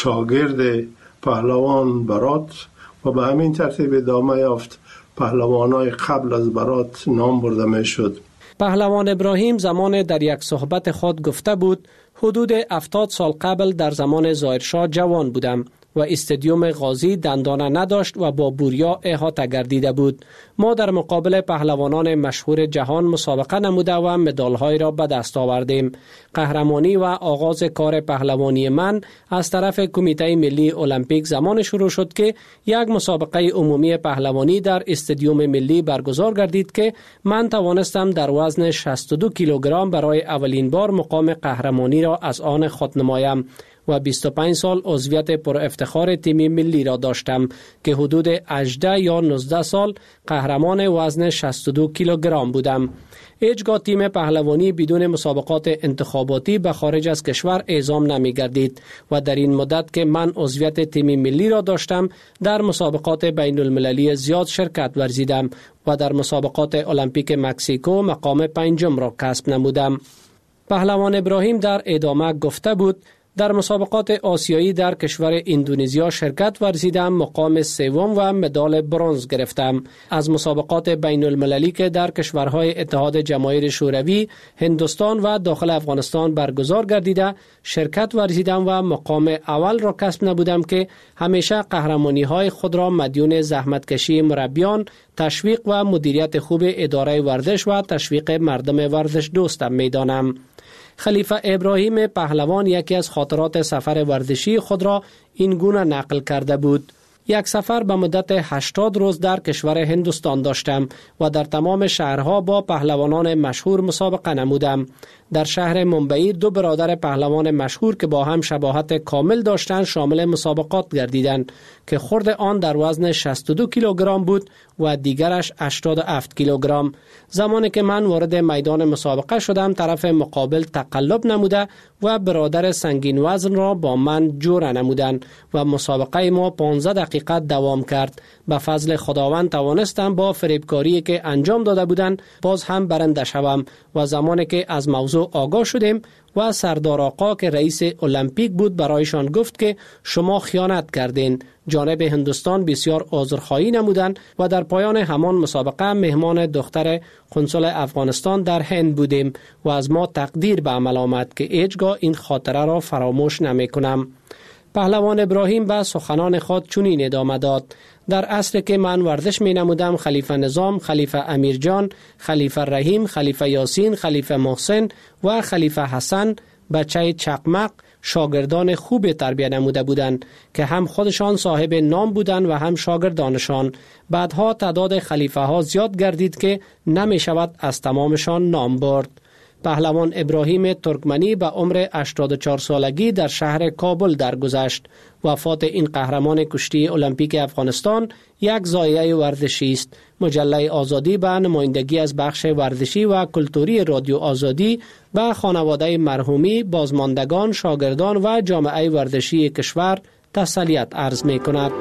شاگرد پهلوان برات، و به همین ترتیب ادامه یافت. پهلوانای قبل از برات نام برده می شد. پهلوان ابراهیم زمان در یک صحبت خود گفته بود حدود 70 سال قبل در زمان ظاهرشاه جوان بودم و استادیوم غازی دندانه نداشت و با بوریا احاطه گردیده بود. ما در مقابل پهلوانان مشهور جهان مسابقه نموده و مدال‌های را به دست آوردیم. قهرمانی و آغاز کار پهلوانی من از طرف کمیته ملی المپیک زمان شروع شد که یک مسابقه عمومی پهلوانی در استادیوم ملی برگزار گردید که من توانستم در وزن 62 کیلوگرم برای اولین بار مقام قهرمانی را از آن خود نمایم و 25 سال عضویت پر افتخار تیم ملی را داشتم که حدود 18 یا 19 سال قهرمان وزن 62 کیلوگرم بودم. هیچگاه تیم پهلوانی بدون مسابقات انتخاباتی به خارج از کشور اعزام نمی گردید و در این مدت که من عضویت تیم ملی را داشتم در مسابقات بین المللی زیاد شرکت ورزیدم و در مسابقات المپیک مکزیکو مقام 5 را کسب نمودم. پهلوان ابراهیم در ادامه گفته بود در مسابقات آسیایی در کشور اندونزیا شرکت ورزیدم، مقام 3 و مدال برنز گرفتم. از مسابقات بین المللی که در کشورهای اتحاد جماهیر شوروی، هندوستان و داخل افغانستان برگزار گردیده شرکت ورزیدم و مقام اول را کسب نبودم که همیشه قهرمانی های خود را مدیون زحمتکشی مربیان، تشویق و مدیریت خوب اداره ورزش و تشویق مردم ورزش دوستم میدانم. خلیفه ابراهیم پهلوان یکی از خاطرات سفر ورزشی خود را این گونه نقل کرده بود: یک سفر به مدت 80 روز در کشور هندوستان داشتم و در تمام شهرها با پهلوانان مشهور مسابقه نمودم. در شهر ممبئی 2 برادر پهلوان مشهور که با هم شباهت کامل داشتند شامل مسابقات گردیدند که خرد آن در وزن 62 کیلوگرم بود و دیگرش 87 کیلوگرم. زمانی که من وارد میدان مسابقه شدم طرف مقابل تقلب نموده و برادر سنگین وزن را با من جوره نمودند و مسابقه ما 15 دقیقه دوام کرد. به فضل خداوند توانستم با فریبکاری که انجام داده بودند باز هم برنده شوم و زمانی که از موضوع آگاه شدیم و سردار آقا که رئیس المپیک بود برایشان گفت که شما خیانت کردین. جانب هندوستان بسیار عذرخواهی نمودند و در پایان همان مسابقه مهمان دختر قنصل افغانستان در هند بودیم و از ما تقدیر به عمل آمد که هیچگاه این خاطره را فراموش نمی کنم. پهلوان ابراهیم به سخنان خود چنین ادامه داد: در عصر که من ورزش می نمودم خلیفه نظام، خلیفه امیرجان، خلیفه رحیم، خلیفه یاسین، خلیفه محسن و خلیفه حسن بچه چقمق شاگردان خوب تربیت نموده بودند که هم خودشان صاحب نام بودند و هم شاگردانشان. بعدها تعداد خلیفه ها زیاد گردید که نمی شود از تمامشان نام برد. پهلوان ابراهیم ترکمنی به عمر 84 سالگی در شهر کابل درگذشت. وفات این قهرمان کشتی المپیک افغانستان یک ضایعه ورزشی است. مجله آزادی به نمایندگی از بخش ورزشی و کلتوری رادیو آزادی به خانواده مرحومی، بازماندگان، شاگردان و جامعه ورزشی کشور تسلیت عرض می کند.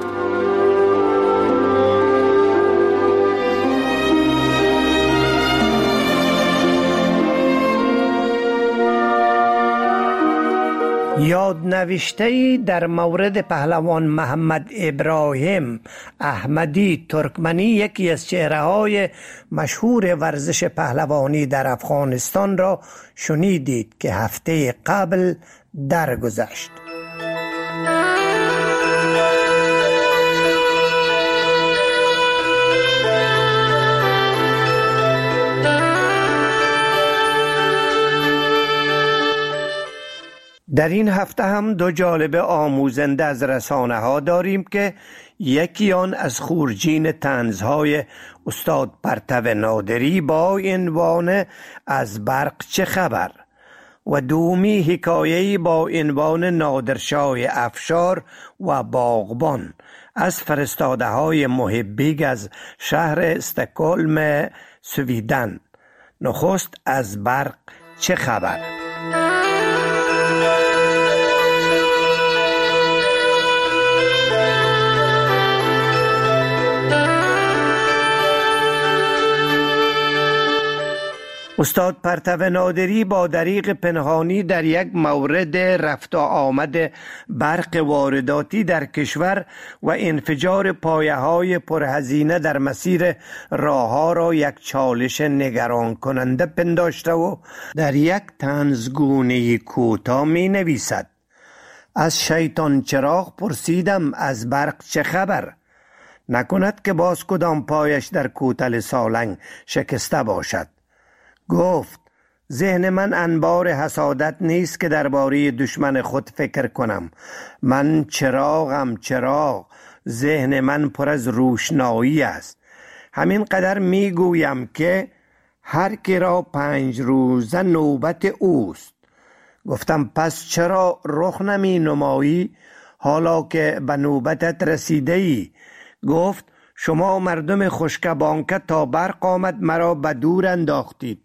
یادنوشته در مورد پهلوان محمد ابراهیم احمدی ترکمنی، یکی از چهره‌های مشهور ورزش پهلوانی در افغانستان را شنیدید که هفته قبل درگذشت. در این هفته هم دو جالبه آموزنده از رسانه ها داریم که یکی آن از خورجین طنزهای استاد پرتو نادری با عنوان از برق چه خبر و دومی حکایه‌ای با عنوان نادرشاه افشار و باغبان از فرستاده های محبیگ از شهر استکهلم سویدن. نخست از برق چه خبر؟ استاد پرتو نادری با دریغ پنهانی در یک مورد رفت و آمد برق وارداتی در کشور و انفجار پایه‌های پرهزینه در مسیر راه‌ها را یک چالش نگران کننده پنداشته و در یک طنزگونه کوتاه می نویسد: از شیطان چراغ پرسیدم از برق چه خبر؟ نکند که باز کدام پایش در کوتل سالنگ شکسته باشد. گفت ذهن من انبار حسادت نیست که درباره دشمن خود فکر کنم. من چراغم، چراغ. ذهن من پر از روشنایی است. همین قدر می گویم که هر کی را 5 روزه نوبت اوست. گفتم پس چرا رخ نمی نمایی حالا که به نوبتت رسیده ای؟ گفت شما مردم خوشکبانکه تا برق آمد مرا به دور انداختید،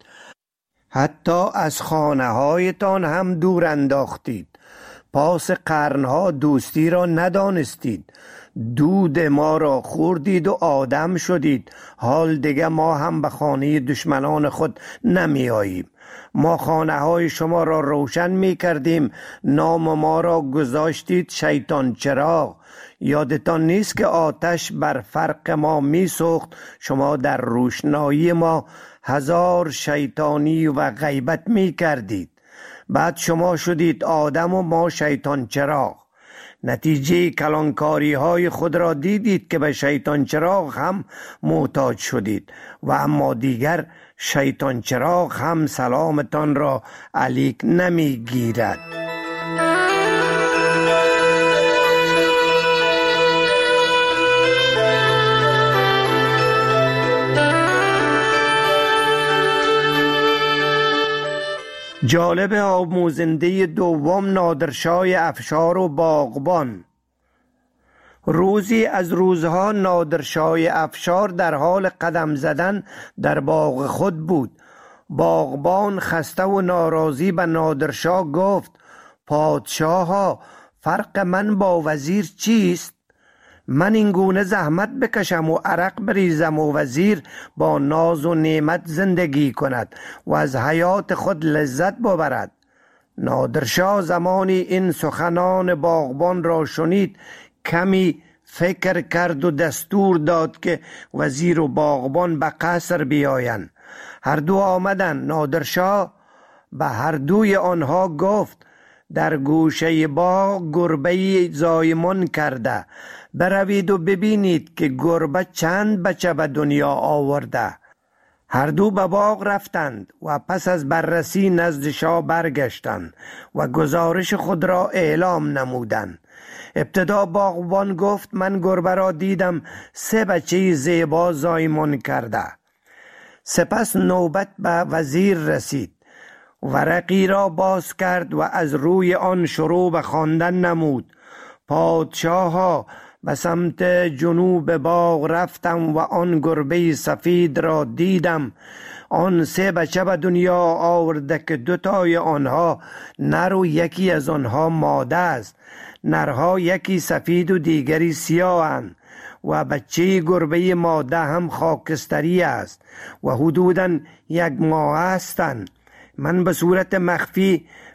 حتی از خانه هایتان هم دور انداختید. پاس قرنها دوستی را ندانستید، دود ما را خوردید و آدم شدید. حال دیگه ما هم به خانه دشمنان خود نمی آییم. ما خانه های شما را روشن می کردیم، نام ما را گذاشتید شیطان چراغ. یادتان نیست که آتش بر فرق ما می سوخت، شما در روشنایی ما 1000 شیطانی و غیبت می کردید. بعد شما شدید آدم و ما شیطان چراغ. نتیجه کلانکاری های خود را دیدید که به شیطان چراغ هم محتاج شدید و اما دیگر شیطان چراغ هم سلامتان را علیک نمی گیرد. جالب آموزنده دوم نادرشاه افشار و باغبان. روزی از روزها نادرشاه افشار در حال قدم زدن در باغ خود بود. باغبان خسته و ناراضی به نادرشاه گفت پادشاها، فرق من با وزیر چیست؟ من این گونه زحمت بکشم و عرق بریزم و وزیر با ناز و نعمت زندگی کند و از حیات خود لذت ببرد. نادرشاه زمانی این سخنان باغبان را شنید کمی فکر کرد و دستور داد که وزیر و باغبان به قصر بیایند. هر دو آمدند. نادرشاه به هر دوی آنها گفت در گوشه باغ گربه‌ای زایمان کرده، بروید و ببینید که گربه چند بچه به دنیا آورده. هر دو به باغ رفتند و پس از بررسی نزد شاه برگشتند و گزارش خود را اعلام نمودند. ابتدا باغبان گفت من گربه را دیدم 3 بچه زیبا زایمان کرده. سپس نوبت به وزیر رسید. ورقی را باز کرد و از روی آن شروع به خواندن نمود. پادشاها، به سمت جنوب باغ رفتم و آن گربه سفید را دیدم. آن 3 بچه به دنیا آورده که 2 تای آنها نر و یکی از آنها ماده است. نرها یکی سفید و دیگری سیاهند و بچه گربه ماده هم خاکستری است و حدوداً 1 ماه هستند. من به صورت مخفی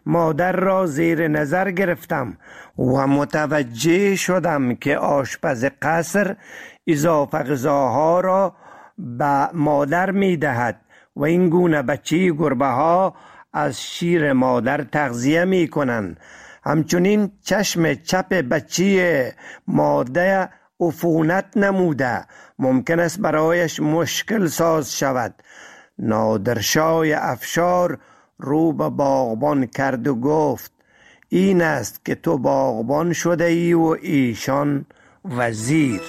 مادر را زیر نظر گرفتم و متوجه شدم که آشپز قصر اضافه غذاها را به مادر می دهد و این گونه بچه گربه ها از شیر مادر تغذیه می کنند. همچنین چشم چپ بچه ماده عفونت نموده، ممکن است برایش مشکل ساز شود. نادرشاه افشار رو به باغبان کرد و گفت این است که تو باغبان شده ای و ایشان وزیر.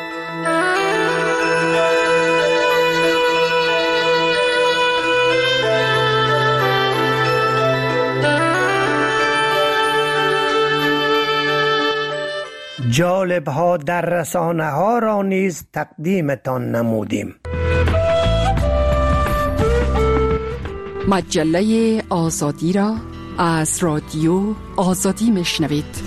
جالب ها در رسانه ها را نیز تقدیمتان نمودیم. مجله آزادی را از رادیو آزادی میشنوید.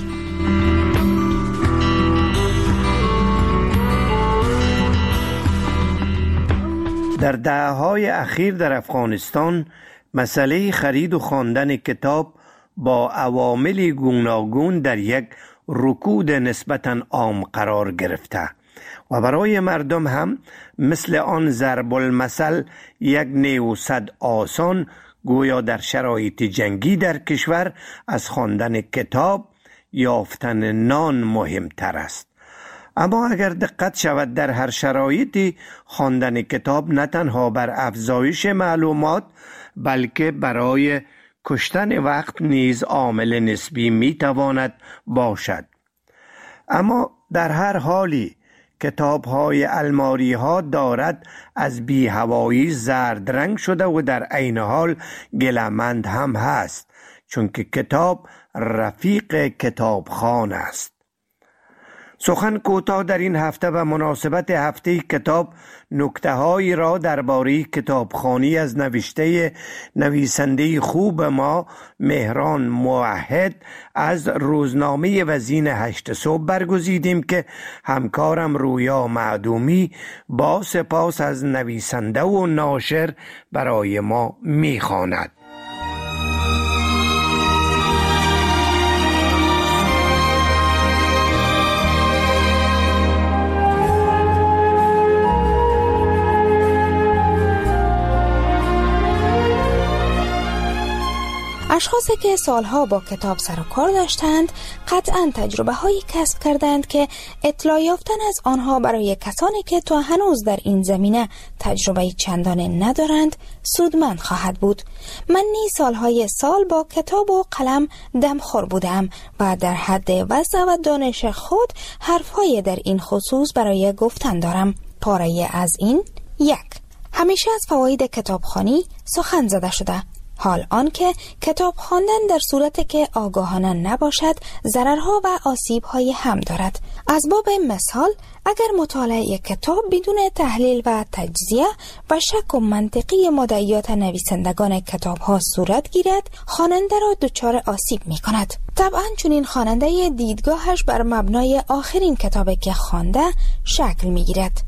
در دهه‌های اخیر در افغانستان مسئله خرید و خواندن کتاب با عوامل گوناگون در یک رکود نسبتاً عام قرار گرفته و برای مردم هم مثل آن ضرب المثل یک نیو صد آسان گویا در شرایط جنگی در کشور از خواندن کتاب یافتن نان مهمتر است. اما اگر دقت شود در هر شرایطی خواندن کتاب نه تنها بر افزایش معلومات بلکه برای کشتن وقت نیز عامل نسبی می تواند باشد. اما در هر حالی کتاب های الماری ها دارد از بی هوایی زرد رنگ شده و در عین حال گلمند هم هست، چون که کتاب رفیق کتابخوان است. سخن کوتاه در این هفته به مناسبت هفته کتاب نکته‌هایی را درباره کتابخوانی از نوشته نویسنده خوب ما مهران موحد از روزنامه وزین 8 صبح برگزیدیم که همکارم رویا معدومی با سپاس از نویسنده و ناشر برای ما می‌خواند. اشخاصی که سالها با کتاب سر و کار داشتند قطعاً تجربه هایی کسب کردند که اطلاع یافتن از آنها برای کسانی که تا هنوز در این زمینه تجربه چندانه ندارند سودمند خواهد بود. من نیز سالهای سال با کتاب و قلم دمخور بودم و در حد وسع و دانش خود حرفهای در این خصوص برای گفتن دارم. پاره از این: 1. همیشه از فواید کتابخوانی سخن زده شده. حال آنکه کتاب خواندن در صورتی که آگاهانه نباشد ضررها و آسیب‌های هم دارد. از باب مثال، اگر مطالعه کتاب بدون تحلیل و تجزیه و شک و منطقی مدعیات نویسندگان کتاب‌ها صورت گیرد، خواننده را دچار آسیب می‌کند. طبعاً چنین خواننده دیدگاهش بر مبنای آخرین کتابی که خوانده شکل می‌گیرد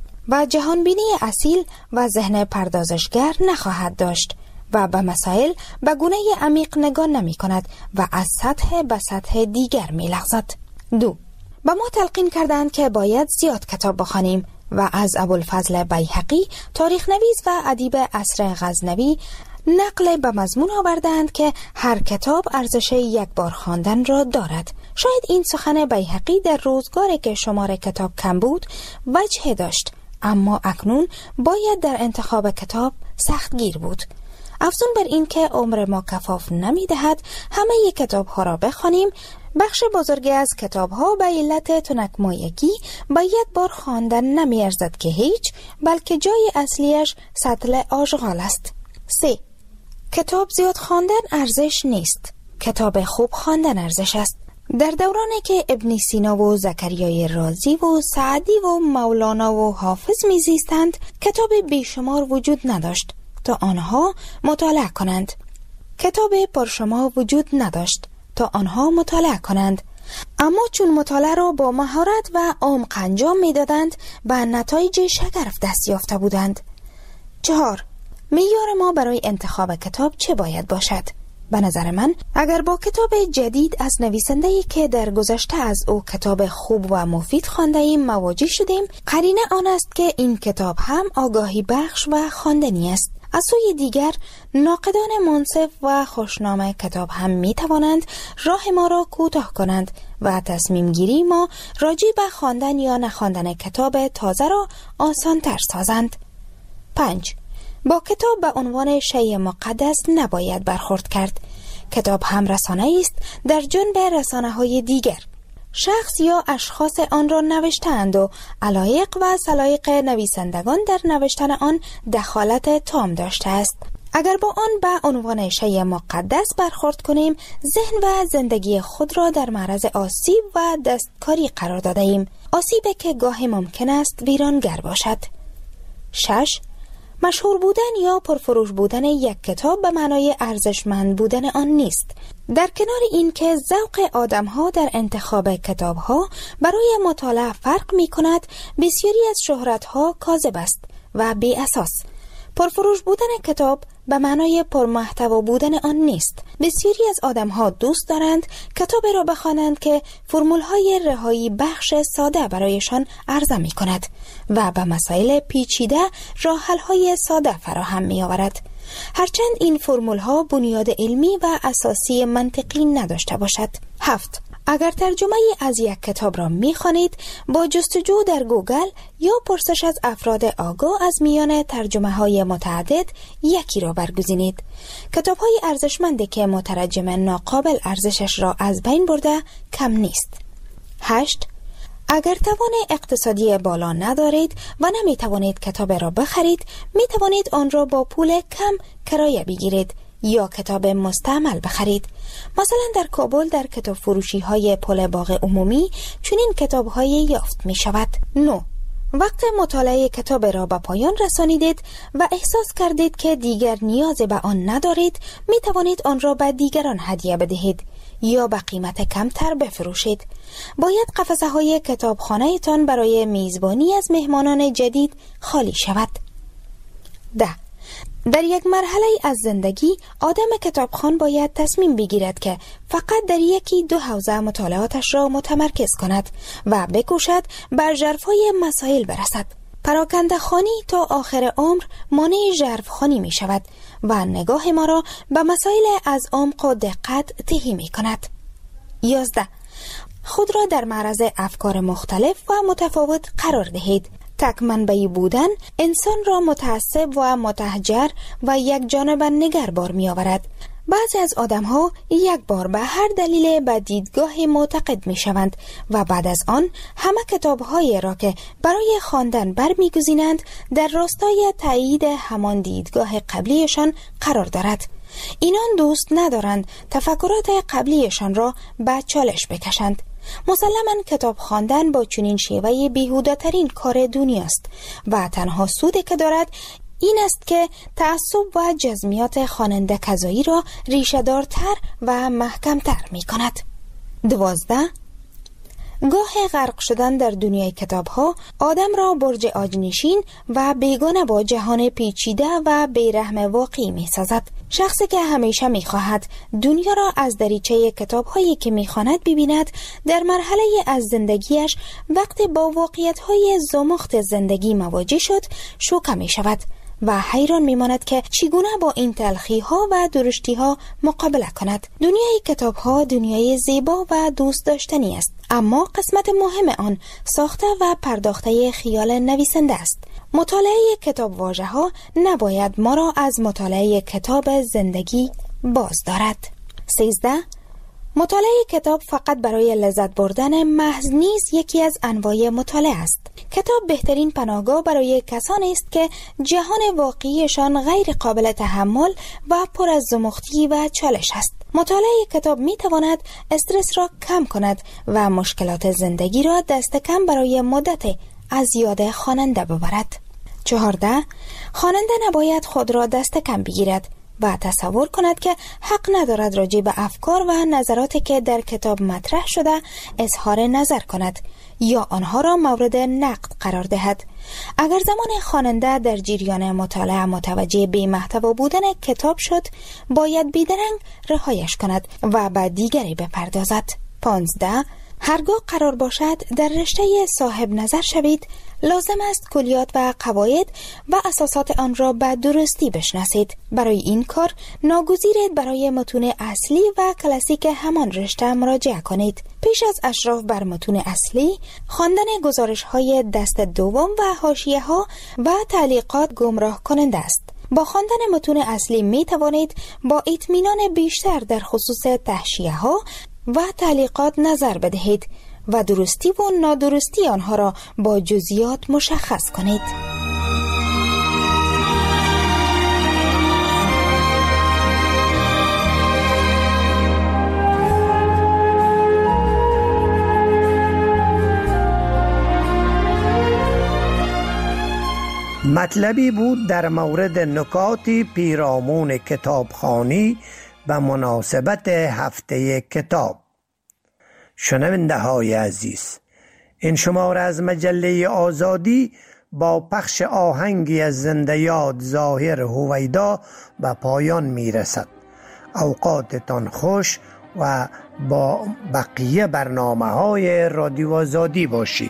و جهانبینی اصیل و ذهن پردازشگر نخواهد داشت و به مسائل به گونه عمیق نگاه نمی کند و از سطح به سطح دیگر می لغزد. 2. به ما تلقین کردند که باید زیاد کتاب بخوانیم و از ابوالفضل بیهقی تاریخ نویس و ادیب عصر غزنوی نقل به مضمون آوردند که هر کتاب ارزش یک بار خواندن را دارد. شاید این سخن بیهقی در روزگاری که شمار کتاب کم بود وجه داشت، اما اکنون باید در انتخاب کتاب سختگیر بود. افزون بر این که عمر ما کفاف نمی دهد همه ی کتاب ها را بخوانیم، بخش بزرگی از کتاب ها به علت تنکمایگی با یک بار خواندن نمی ارزد که هیچ، بلکه جای اصلیش سطل آشغال است. 3. کتاب زیاد خواندن ارزش نیست. کتاب خوب خواندن ارزش است. در دورانی که ابن سینا و زکریای رازی و سعدی و مولانا و حافظ میزیستند، کتاب بیشمار وجود نداشت تا آنها مطالعه کنند. کتاب پرشمار وجود نداشت تا آنها مطالعه کنند. اما چون مطالعه را با مهارت و عمق انجام میدادند، به نتایج شگرف دست یافته بودند. 4. معیار ما برای انتخاب کتاب چه باید باشد؟ به نظر من اگر با کتاب جدید از نویسنده‌ای که در گذشته از او کتاب خوب و مفید خوانده ایم مواجه شدیم، قرینه آن است که این کتاب هم آگاهی بخش و خواندنی است. از سوی دیگر ناقدان منصف و خوشنام کتاب هم می توانند راه ما را کوتاه کنند و تصمیم گیری ما راجع به خواندن یا نخواندن کتاب تازه را آسان تر سازند. 5. با کتاب به عنوان شیء مقدس نباید برخورد کرد. کتاب هم رسانه است در جنب رسانه‌های دیگر. شخص یا اشخاص آن را نوشتند و علایق و سلایق نویسندگان در نوشتن آن دخالت تام داشته است. اگر با آن به عنوان شیء مقدس برخورد کنیم، ذهن و زندگی خود را در معرض آسیب و دستکاری قرار داده ایم. آسیبی که گاهی ممکن است ویرانگر باشد. 6. مشهور بودن یا پرفروش بودن یک کتاب به معنای ارزشمند بودن آن نیست. در کنار این که ذوق آدم‌ها در انتخاب کتاب‌ها برای مطالعه فرق می‌کند، بسیاری از شهرت‌ها کاذب است و بی اساس. پرفروش بودن کتاب به معنای پرمحتوا بودن آن نیست. بسیاری از آدم‌ها دوست دارند کتابی را بخوانند که فرمول‌های رهایی بخش ساده برایشان عرضه می‌کند و به مسائل پیچیده راه حل‌های ساده فراهم می‌آورد. هرچند این فرمول‌ها بنیاد علمی و اساسی منطقی نداشته باشد. 7. اگر ترجمه از یک کتاب را می‌خوانید، با جستجو در گوگل یا پرسش از افراد آگاه از میان ترجمه‌های متعدد یکی را برگزینید. کتاب‌های ارزشمندی که مترجم ناقابل ارزشش را از بین برده کم نیست. 8. اگر توان اقتصادی بالا ندارید و نمی توانید کتاب را بخرید، می توانید آن را با پول کم کرایه بگیرید یا کتاب مستعمل بخرید. مثلا در کابل در کتاب فروشی های پل باغ عمومی چنین کتاب های یافت می شود. 9. وقت مطالعه کتاب را به پایان رسانیدید و احساس کردید که دیگر نیاز به آن ندارید، می توانید آن را به دیگران هدیه بدهید یا به قیمت کمتر بفروشید. باید قفسه های کتابخانه تان برای میزبانی از مهمانان جدید خالی شود. 10. در یک مرحله از زندگی آدم کتابخوان باید تصمیم بگیرد که فقط در یکی دو حوزه مطالعاتش را متمرکز کند و بکوشد بر ژرفای مسائل برسد. پراکنده خوانی تا آخر عمر مانع ژرف خوانی می شود و نگاه ما را به مسائل از عمق و دقت تهی می کند. 11. خود را در معرض افکار مختلف و متفاوت قرار دهید. تک منبعی بودن انسان را متعصب و متحجر و یک جانب نگربار می آورد. بعضی از آدم‌ها یک بار به هر دلیل به دیدگاه معتقد می شوند و بعد از آن همه کتاب‌هایی را که برای خواندن برمی‌گزینند در راستای تایید همان دیدگاه قبلیشان قرار دارد. اینان دوست ندارند تفکرات قبلیشان را به چالش بکشند. مسلماً کتاب خواندن با چنین شیوه بیهوده‌ترین کار دنیاست و تنها سودی که دارد این است که تعصب و جزمیات خواننده کذایی را ریشه‌دارتر و محکمتر می کند. 12. گاه غرق شدن در دنیای کتاب‌ها آدم را برج آجنشین و بیگانه با جهان پیچیده و بیرحم واقعی می‌سازد. شخصی که همیشه می‌خواهد دنیا را از دریچه کتاب‌هایی که می‌خواند ببیند، در مرحله از زندگیش وقتی با واقعیت‌های زمخت زندگی مواجه شد، شوکه می‌شود و حیران میماند که چگونه با این تلخی‌ها و درشتی‌ها مقابله کند. دنیای کتاب‌ها دنیای زیبا و دوست داشتنی است، اما قسمت مهم آن ساخته و پرداخته خیال نویسنده است. مطالعه کتاب واژه‌ها نباید ما را از مطالعه کتاب زندگی باز دارد. 13. مطالعه کتاب فقط برای لذت بردن محض نیز یکی از انواع مطالعه است. کتاب بهترین پناهگاه برای کسانی است که جهان واقعیشان غیر قابل تحمل و پر از زمختی و چالش است. مطالعه کتاب می تواند استرس را کم کند و مشکلات زندگی را دست کم برای مدت از یاد خواننده ببرد. 14. خواننده نباید خود را دست کم بگیرد و تصور کند که حق ندارد راجع به افکار و نظراتی که در کتاب مطرح شده اظهار نظر کند یا آنها را مورد نقد قرار دهد. اگر زمان خواننده در جریان مطالعه متوجه به محتوا بودن کتاب شد، باید بیدرنگ رهایش کند و به دیگری بپردازد. 15. هرگاه قرار باشد در رشته صاحب نظر شوید، لازم است کلیات و قواعد و اساسات آن را به درستی بشناسید. برای این کار ناگزیرید برای متون اصلی و کلاسیک همان رشته مراجعه کنید. پیش از اشراف بر متون اصلی، خواندن گزارش‌های دست دوم و حاشیه‌ها و تعلیقات گمراه کننده است. با خواندن متون اصلی می توانید با اطمینان بیشتر در خصوص تحشیه‌ها و تعلیقات نظر بدهید و درستی و نادرستی آنها را با جزئیات مشخص کنید. مطلبی بود در مورد نکات پیرامون کتابخوانی و مناسبت هفته کتاب. شنونده های عزیز، این شماره از مجله آزادی با پخش آهنگی از زنده یاد ظاهر هویدا به پایان می رسد. اوقاتتان خوش و با بقیه برنامه های رادیو آزادی باشید.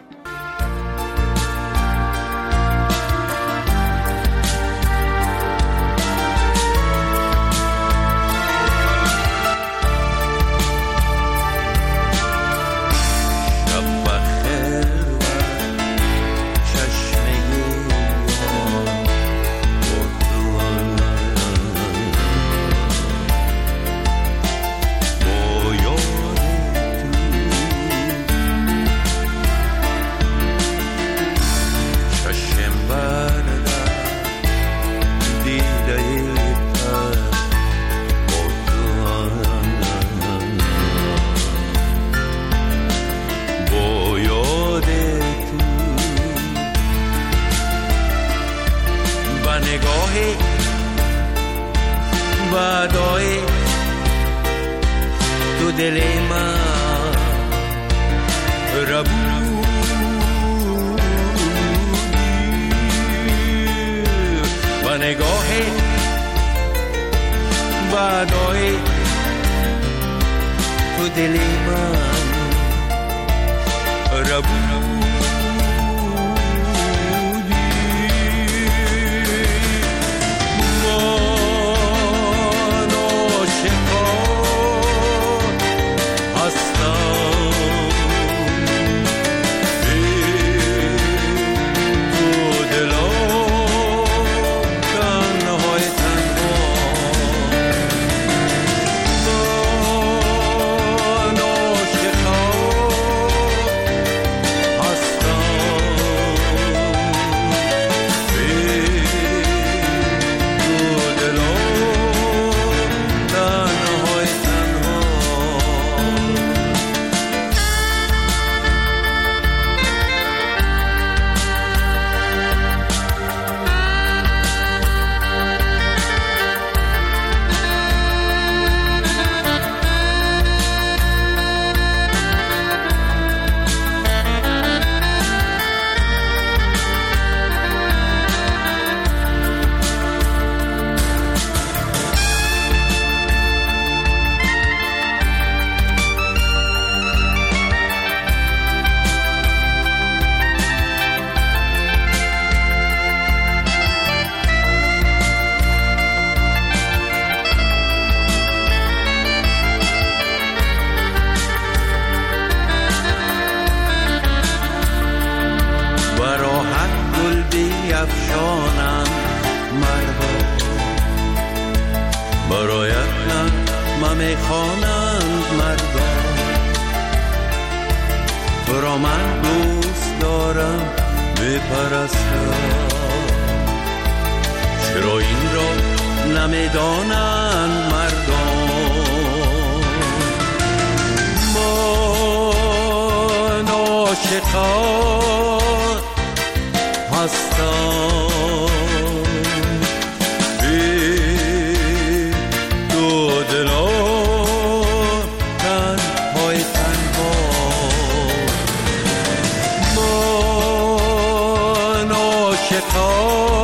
شتاب